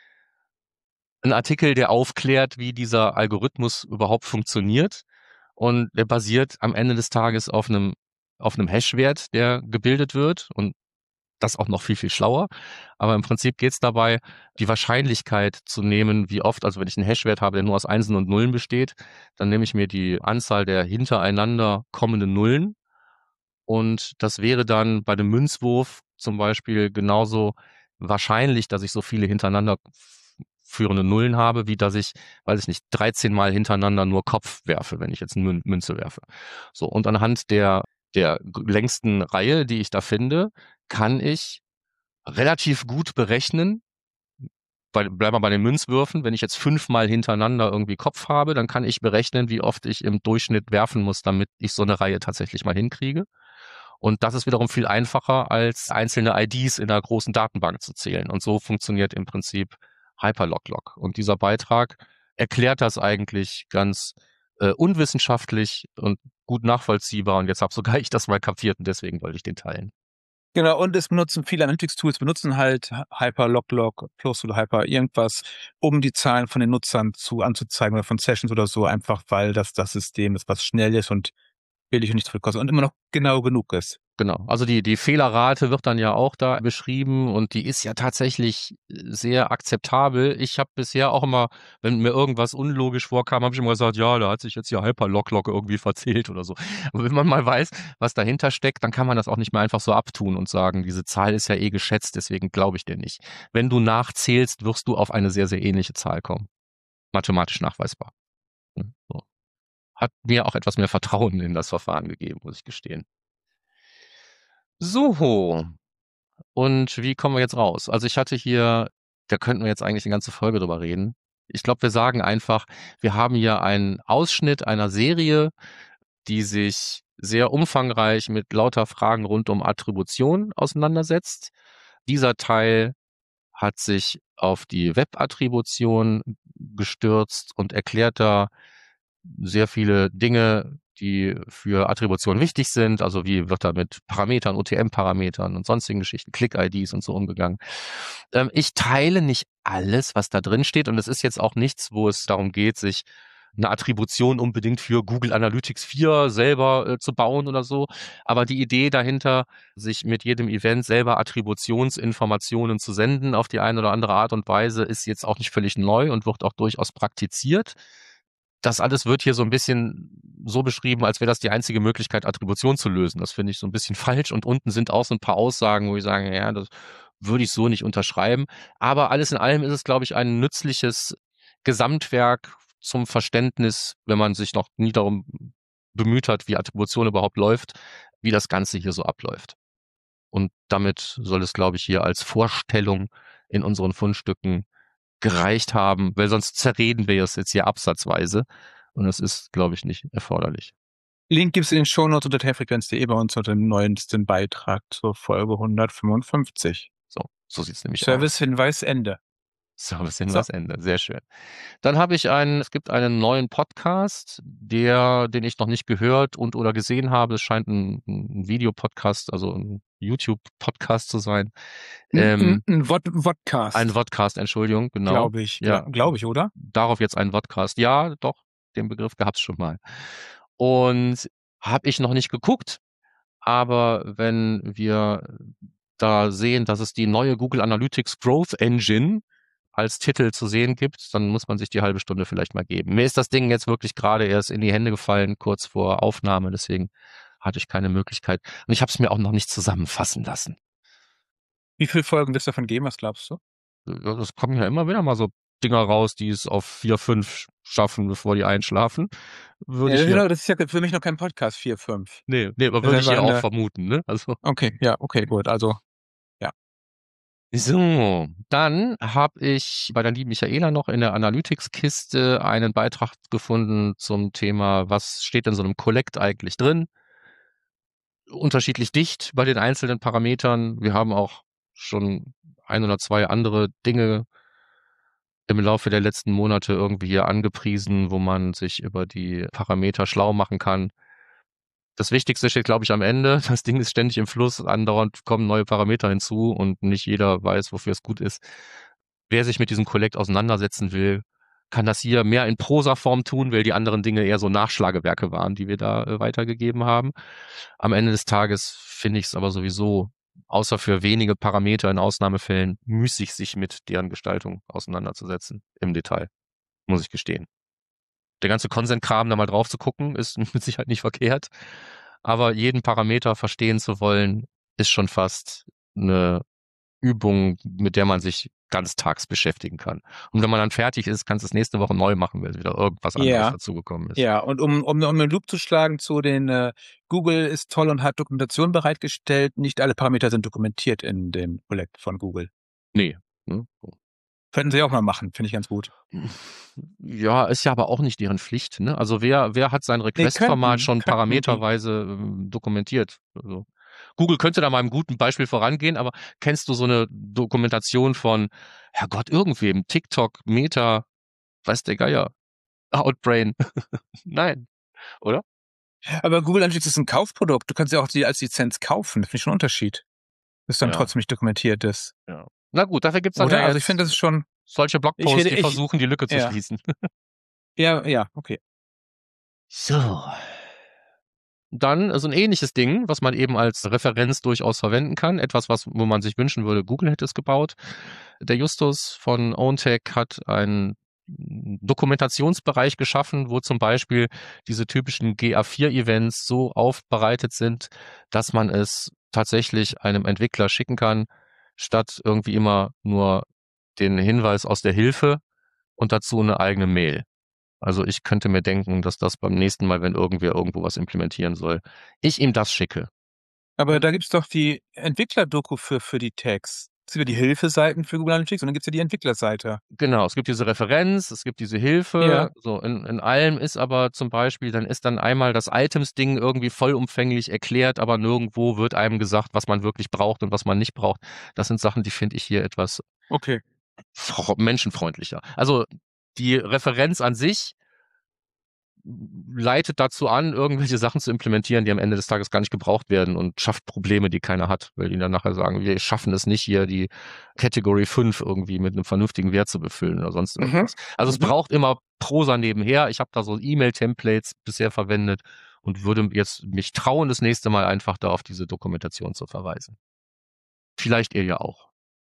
ein Artikel, der aufklärt, wie dieser Algorithmus überhaupt funktioniert. Und der basiert am Ende des Tages auf einem Hashwert, der gebildet wird und das auch noch viel, viel schlauer. Aber im Prinzip geht es dabei, die Wahrscheinlichkeit zu nehmen, wie oft, also wenn ich einen Hashwert habe, der nur aus Einsen und Nullen besteht, dann nehme ich mir die Anzahl der hintereinander kommenden Nullen und das wäre dann bei dem Münzwurf zum Beispiel genauso wahrscheinlich, dass ich so viele hintereinander führende Nullen habe, wie dass ich, weiß ich nicht, 13 Mal hintereinander nur Kopf werfe, wenn ich jetzt eine Münze werfe. So, und anhand der längsten Reihe, die ich da finde, kann ich relativ gut berechnen, bleiben wir bei den Münzwürfen, wenn ich jetzt 5 Mal hintereinander irgendwie Kopf habe, dann kann ich berechnen, wie oft ich im Durchschnitt werfen muss, damit ich so eine Reihe tatsächlich mal hinkriege. Und das ist wiederum viel einfacher, als einzelne IDs in einer großen Datenbank zu zählen. Und so funktioniert im Prinzip Hyperlock. Und dieser Beitrag erklärt das eigentlich ganz unwissenschaftlich und gut nachvollziehbar. Und jetzt habe sogar ich das mal kapiert und deswegen wollte ich den teilen. Genau, und es benutzen viele Analytics-Tools, benutzen halt Hyper Lock Plus oder Hyper irgendwas, um die Zahlen von den Nutzern anzuzeigen oder von Sessions oder so, einfach weil das System ist, was schnell ist und billig und nicht zu viel kostet und immer noch genau genug ist. Genau, also die Fehlerrate wird dann ja auch da beschrieben und die ist ja tatsächlich sehr akzeptabel. Ich habe bisher auch immer, wenn mir irgendwas unlogisch vorkam, habe ich immer gesagt, ja, da hat sich jetzt hier Hyperlock irgendwie verzählt oder so. Aber wenn man mal weiß, was dahinter steckt, dann kann man das auch nicht mehr einfach so abtun und sagen, diese Zahl ist ja eh geschätzt, deswegen glaube ich dir nicht. Wenn du nachzählst, wirst du auf eine sehr, sehr ähnliche Zahl kommen. Mathematisch nachweisbar. So. Hat mir auch etwas mehr Vertrauen in das Verfahren gegeben, muss ich gestehen. So, und wie kommen wir jetzt raus? Also ich hatte hier, da könnten wir jetzt eigentlich eine ganze Folge drüber reden. Ich glaube, wir sagen einfach, wir haben hier einen Ausschnitt einer Serie, die sich sehr umfangreich mit lauter Fragen rund um Attribution auseinandersetzt. Dieser Teil hat sich auf die Web-Attribution gestürzt und erklärt da sehr viele Dinge, die für Attribution wichtig sind, also wie wird da mit Parametern, OTM-Parametern und sonstigen Geschichten, Click-IDs und so umgegangen. Ich teile nicht alles, was da drin steht und es ist jetzt auch nichts, wo es darum geht, sich eine Attribution unbedingt für Google Analytics 4 selber zu bauen oder so, aber die Idee dahinter, sich mit jedem Event selber Attributionsinformationen zu senden auf die eine oder andere Art und Weise, ist jetzt auch nicht völlig neu und wird auch durchaus praktiziert. Das alles wird hier so ein bisschen so beschrieben, als wäre das die einzige Möglichkeit, Attribution zu lösen. Das finde ich so ein bisschen falsch. Und unten sind auch so ein paar Aussagen, wo ich sage, ja, das würde ich so nicht unterschreiben. Aber alles in allem ist es, glaube ich, ein nützliches Gesamtwerk zum Verständnis, wenn man sich noch nie darum bemüht hat, wie Attribution überhaupt läuft, wie das Ganze hier so abläuft. Und damit soll es, glaube ich, hier als Vorstellung in unseren Fundstücken gereicht haben, weil sonst zerreden wir es jetzt hier absatzweise und das ist, glaube ich, nicht erforderlich. Link gibt es in den Shownotes unter terfrequenz.de bei uns unter dem neuesten Beitrag zur Folge 155. So sieht's nämlich aus. Service-Hinweis Ende. Service in So. was Ende. Sehr schön. Dann habe ich es gibt einen neuen Podcast, den ich noch nicht gehört und oder gesehen habe. Es scheint ein Videopodcast, also ein YouTube-Podcast zu sein. Ein Vodcast, Ein Vodcast, Entschuldigung, genau. glaube ich. Ja, Glaube ich, oder? darauf jetzt ein Vodcast. Ja, doch, den Begriff gab's schon mal. Und habe ich noch nicht geguckt, aber wenn wir da sehen, dass es die neue Google Analytics Growth Engine als Titel zu sehen gibt, dann muss man sich die halbe Stunde vielleicht mal geben. Mir ist das Ding jetzt wirklich gerade erst in die Hände gefallen, kurz vor Aufnahme, deswegen hatte ich keine Möglichkeit. Und ich habe es mir auch noch nicht zusammenfassen lassen. Wie viele Folgen wird es davon geben, was glaubst du? Es kommen ja immer wieder mal so Dinger raus, die es auf 4, 5 schaffen, bevor die einschlafen. Das ist ja für mich noch kein Podcast, 4, 5. Nee, aber Das würde ist ich ja einfach auch vermuten, ne? Also. Okay, ja, okay, gut. Also, So, dann habe ich bei der lieben Michaela noch in der Analytics-Kiste einen Beitrag gefunden zum Thema, was steht in so einem Collect eigentlich drin? Unterschiedlich dicht bei den einzelnen Parametern. Wir haben auch schon 1 oder 2 andere Dinge im Laufe der letzten Monate irgendwie hier angepriesen, wo man sich über die Parameter schlau machen kann. Das Wichtigste steht, glaube ich, am Ende. Das Ding ist ständig im Fluss, andauernd kommen neue Parameter hinzu und nicht jeder weiß, wofür es gut ist. Wer sich mit diesem Collect auseinandersetzen will, kann das hier mehr in Prosaform tun, weil die anderen Dinge eher so Nachschlagewerke waren, die wir da weitergegeben haben. Am Ende des Tages finde ich es aber sowieso, außer für wenige Parameter in Ausnahmefällen, müßig, sich mit deren Gestaltung auseinanderzusetzen. Im Detail, muss ich gestehen. Der ganze Consent-Kram da mal drauf zu gucken, ist mit Sicherheit nicht verkehrt. Aber jeden Parameter verstehen zu wollen, ist schon fast eine Übung, mit der man sich ganztags beschäftigen kann. Und wenn man dann fertig ist, kannst du es nächste Woche neu machen, weil wieder irgendwas anderes dazugekommen ist. Ja, und um den Loop zu schlagen zu den Google ist toll und hat Dokumentation bereitgestellt. Nicht alle Parameter sind dokumentiert in dem Collect von Google. Nee. Ne? Könnten sie auch mal machen, finde ich ganz gut. Ja, ist ja aber auch nicht deren Pflicht. Ne? Also wer hat sein Request-Format schon parameterweise dokumentiert? Also Google könnte da mal einem guten Beispiel vorangehen, aber kennst du so eine Dokumentation von, Herrgott, irgendwem, TikTok, Meta, weiß der Geier, Outbrain? Nein, oder? Aber Google Analytics ist ein Kaufprodukt. Du kannst ja auch die als Lizenz kaufen. Das finde ich schon ein Unterschied. Das dann trotzdem nicht dokumentiert ist. Ja. Na gut, dafür gibt's dann ja also ich finde, das ist schon solche Blogposts, die versuchen, die Lücke zu schließen. Ja, okay. So. Dann so ein ähnliches Ding, was man eben als Referenz durchaus verwenden kann. Etwas, wo man sich wünschen würde, Google hätte es gebaut. Der Justus von OwnTech hat einen Dokumentationsbereich geschaffen, wo zum Beispiel diese typischen GA4-Events so aufbereitet sind, dass man es tatsächlich einem Entwickler schicken kann, statt irgendwie immer nur den Hinweis aus der Hilfe und dazu eine eigene Mail. Also ich könnte mir denken, dass das beim nächsten Mal, wenn irgendwer irgendwo was implementieren soll, ich ihm das schicke. Aber da gibt's doch die Entwickler-Doku für die Tags. Es gibt ja die Hilfeseiten für Google Analytics und dann gibt's ja die Entwicklerseite. Genau, es gibt diese Referenz, es gibt diese Hilfe. Ja. So in allem ist aber zum Beispiel, dann ist dann einmal das Items-Ding irgendwie vollumfänglich erklärt, aber nirgendwo wird einem gesagt, was man wirklich braucht und was man nicht braucht. Das sind Sachen, die finde ich hier etwas menschenfreundlicher. Also die Referenz an sich leitet dazu an, irgendwelche Sachen zu implementieren, die am Ende des Tages gar nicht gebraucht werden und schafft Probleme, die keiner hat, weil die dann nachher sagen, wir schaffen es nicht, hier die Category 5 irgendwie mit einem vernünftigen Wert zu befüllen oder sonst irgendwas. Also es braucht immer Prosa nebenher. Ich habe da so E-Mail-Templates bisher verwendet und würde jetzt mich trauen, das nächste Mal einfach da auf diese Dokumentation zu verweisen. Vielleicht ihr ja auch.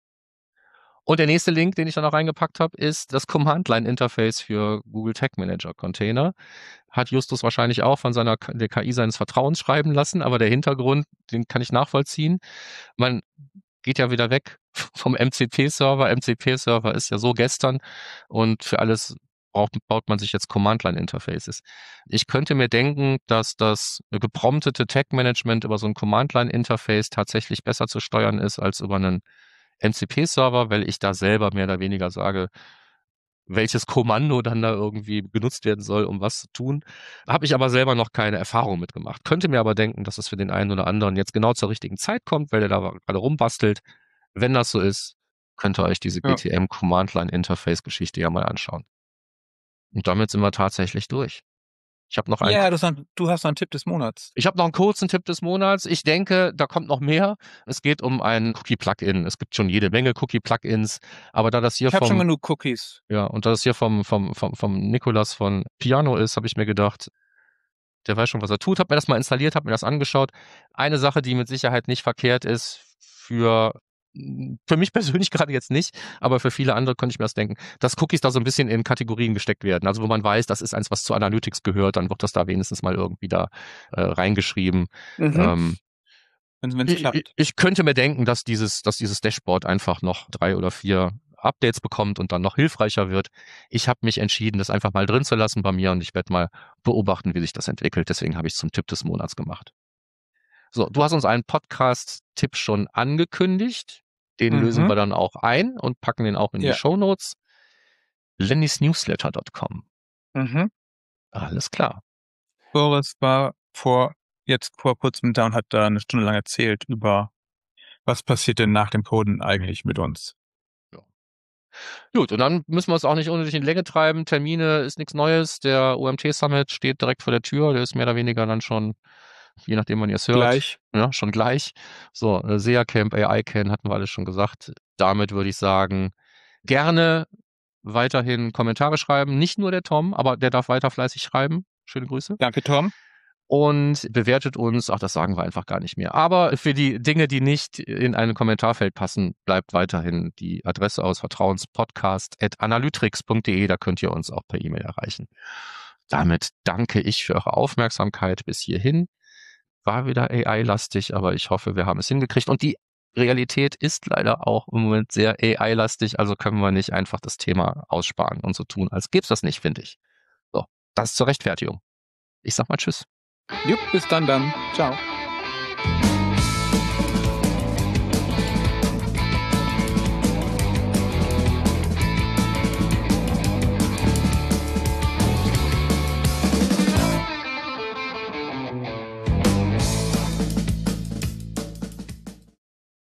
Und der nächste Link, den ich da noch reingepackt habe, ist das Command-Line-Interface für Google Tag Manager Container. Hat Justus wahrscheinlich auch von der KI seines Vertrauens schreiben lassen, aber der Hintergrund, den kann ich nachvollziehen. Man geht ja wieder weg vom MCP-Server. MCP-Server ist ja so gestern und für alles baut man sich jetzt Command-Line-Interfaces. Ich könnte mir denken, dass das gepromptete Tag-Management über so ein Command-Line-Interface tatsächlich besser zu steuern ist als über einen MCP-Server, weil ich da selber mehr oder weniger sage, welches Kommando dann da irgendwie genutzt werden soll, um was zu tun. Habe ich aber selber noch keine Erfahrung mitgemacht. Könnte mir aber denken, dass es für den einen oder anderen jetzt genau zur richtigen Zeit kommt, weil der da gerade rumbastelt. Wenn das so ist, könnt ihr euch diese GTM Command Line Interface Geschichte ja mal anschauen. Und damit sind wir tatsächlich durch. Ich habe noch einen. Ja, du hast noch einen Tipp des Monats. Ich habe noch einen kurzen Tipp des Monats. Ich denke, da kommt noch mehr. Es geht um ein Cookie-Plugin. Es gibt schon jede Menge Cookie-Plugins, aber da das hier Ich habe schon genug Cookies. Ja, und da das hier vom Nikolas von Piano ist, habe ich mir gedacht, der weiß schon, was er tut. Habe mir das mal installiert, habe mir das angeschaut. Eine Sache, die mit Sicherheit nicht verkehrt ist, für mich persönlich gerade jetzt nicht, aber für viele andere könnte ich mir das denken, dass Cookies da so ein bisschen in Kategorien gesteckt werden. Also wo man weiß, das ist eins, was zu Analytics gehört, dann wird das da wenigstens mal irgendwie da reingeschrieben. Wenn es klappt. Ich könnte mir denken, dass dieses Dashboard einfach noch 3 oder 4 Updates bekommt und dann noch hilfreicher wird. Ich habe mich entschieden, das einfach mal drin zu lassen bei mir und ich werde mal beobachten, wie sich das entwickelt. Deswegen habe ich es zum Tipp des Monats gemacht. So, du hast uns einen Podcast-Tipp schon angekündigt. Den lösen wir dann auch ein und packen den auch in die Shownotes. lennysnewsletter.com. Alles klar. Boris war vor kurzem da und hat da eine Stunde lang erzählt über, was passiert denn nach dem Coden eigentlich mit uns. Ja. Gut, und dann müssen wir es auch nicht unnötig in Länge treiben. Termine ist nichts Neues. Der OMT Summit steht direkt vor der Tür. Der ist mehr oder weniger dann schon, je nachdem, wann ihr es hört. Gleich. Ja, schon gleich. So, SEA Camp, AI Camp hatten wir alles schon gesagt. Damit würde ich sagen, gerne weiterhin Kommentare schreiben. Nicht nur der Tom, aber der darf weiter fleißig schreiben. Schöne Grüße. Danke, Tom. Und bewertet uns, das sagen wir einfach gar nicht mehr. Aber für die Dinge, die nicht in ein Kommentarfeld passen, bleibt weiterhin die Adresse aus vertrauenspodcast@analytrix.de. Da könnt ihr uns auch per E-Mail erreichen. Damit danke ich für eure Aufmerksamkeit bis hierhin. War wieder AI-lastig, aber ich hoffe, wir haben es hingekriegt. Und die Realität ist leider auch im Moment sehr AI-lastig, also können wir nicht einfach das Thema aussparen und so tun, als gäbe es das nicht, finde ich. So, das zur Rechtfertigung. Ich sag mal Tschüss. Jupp, bis dann. Ciao.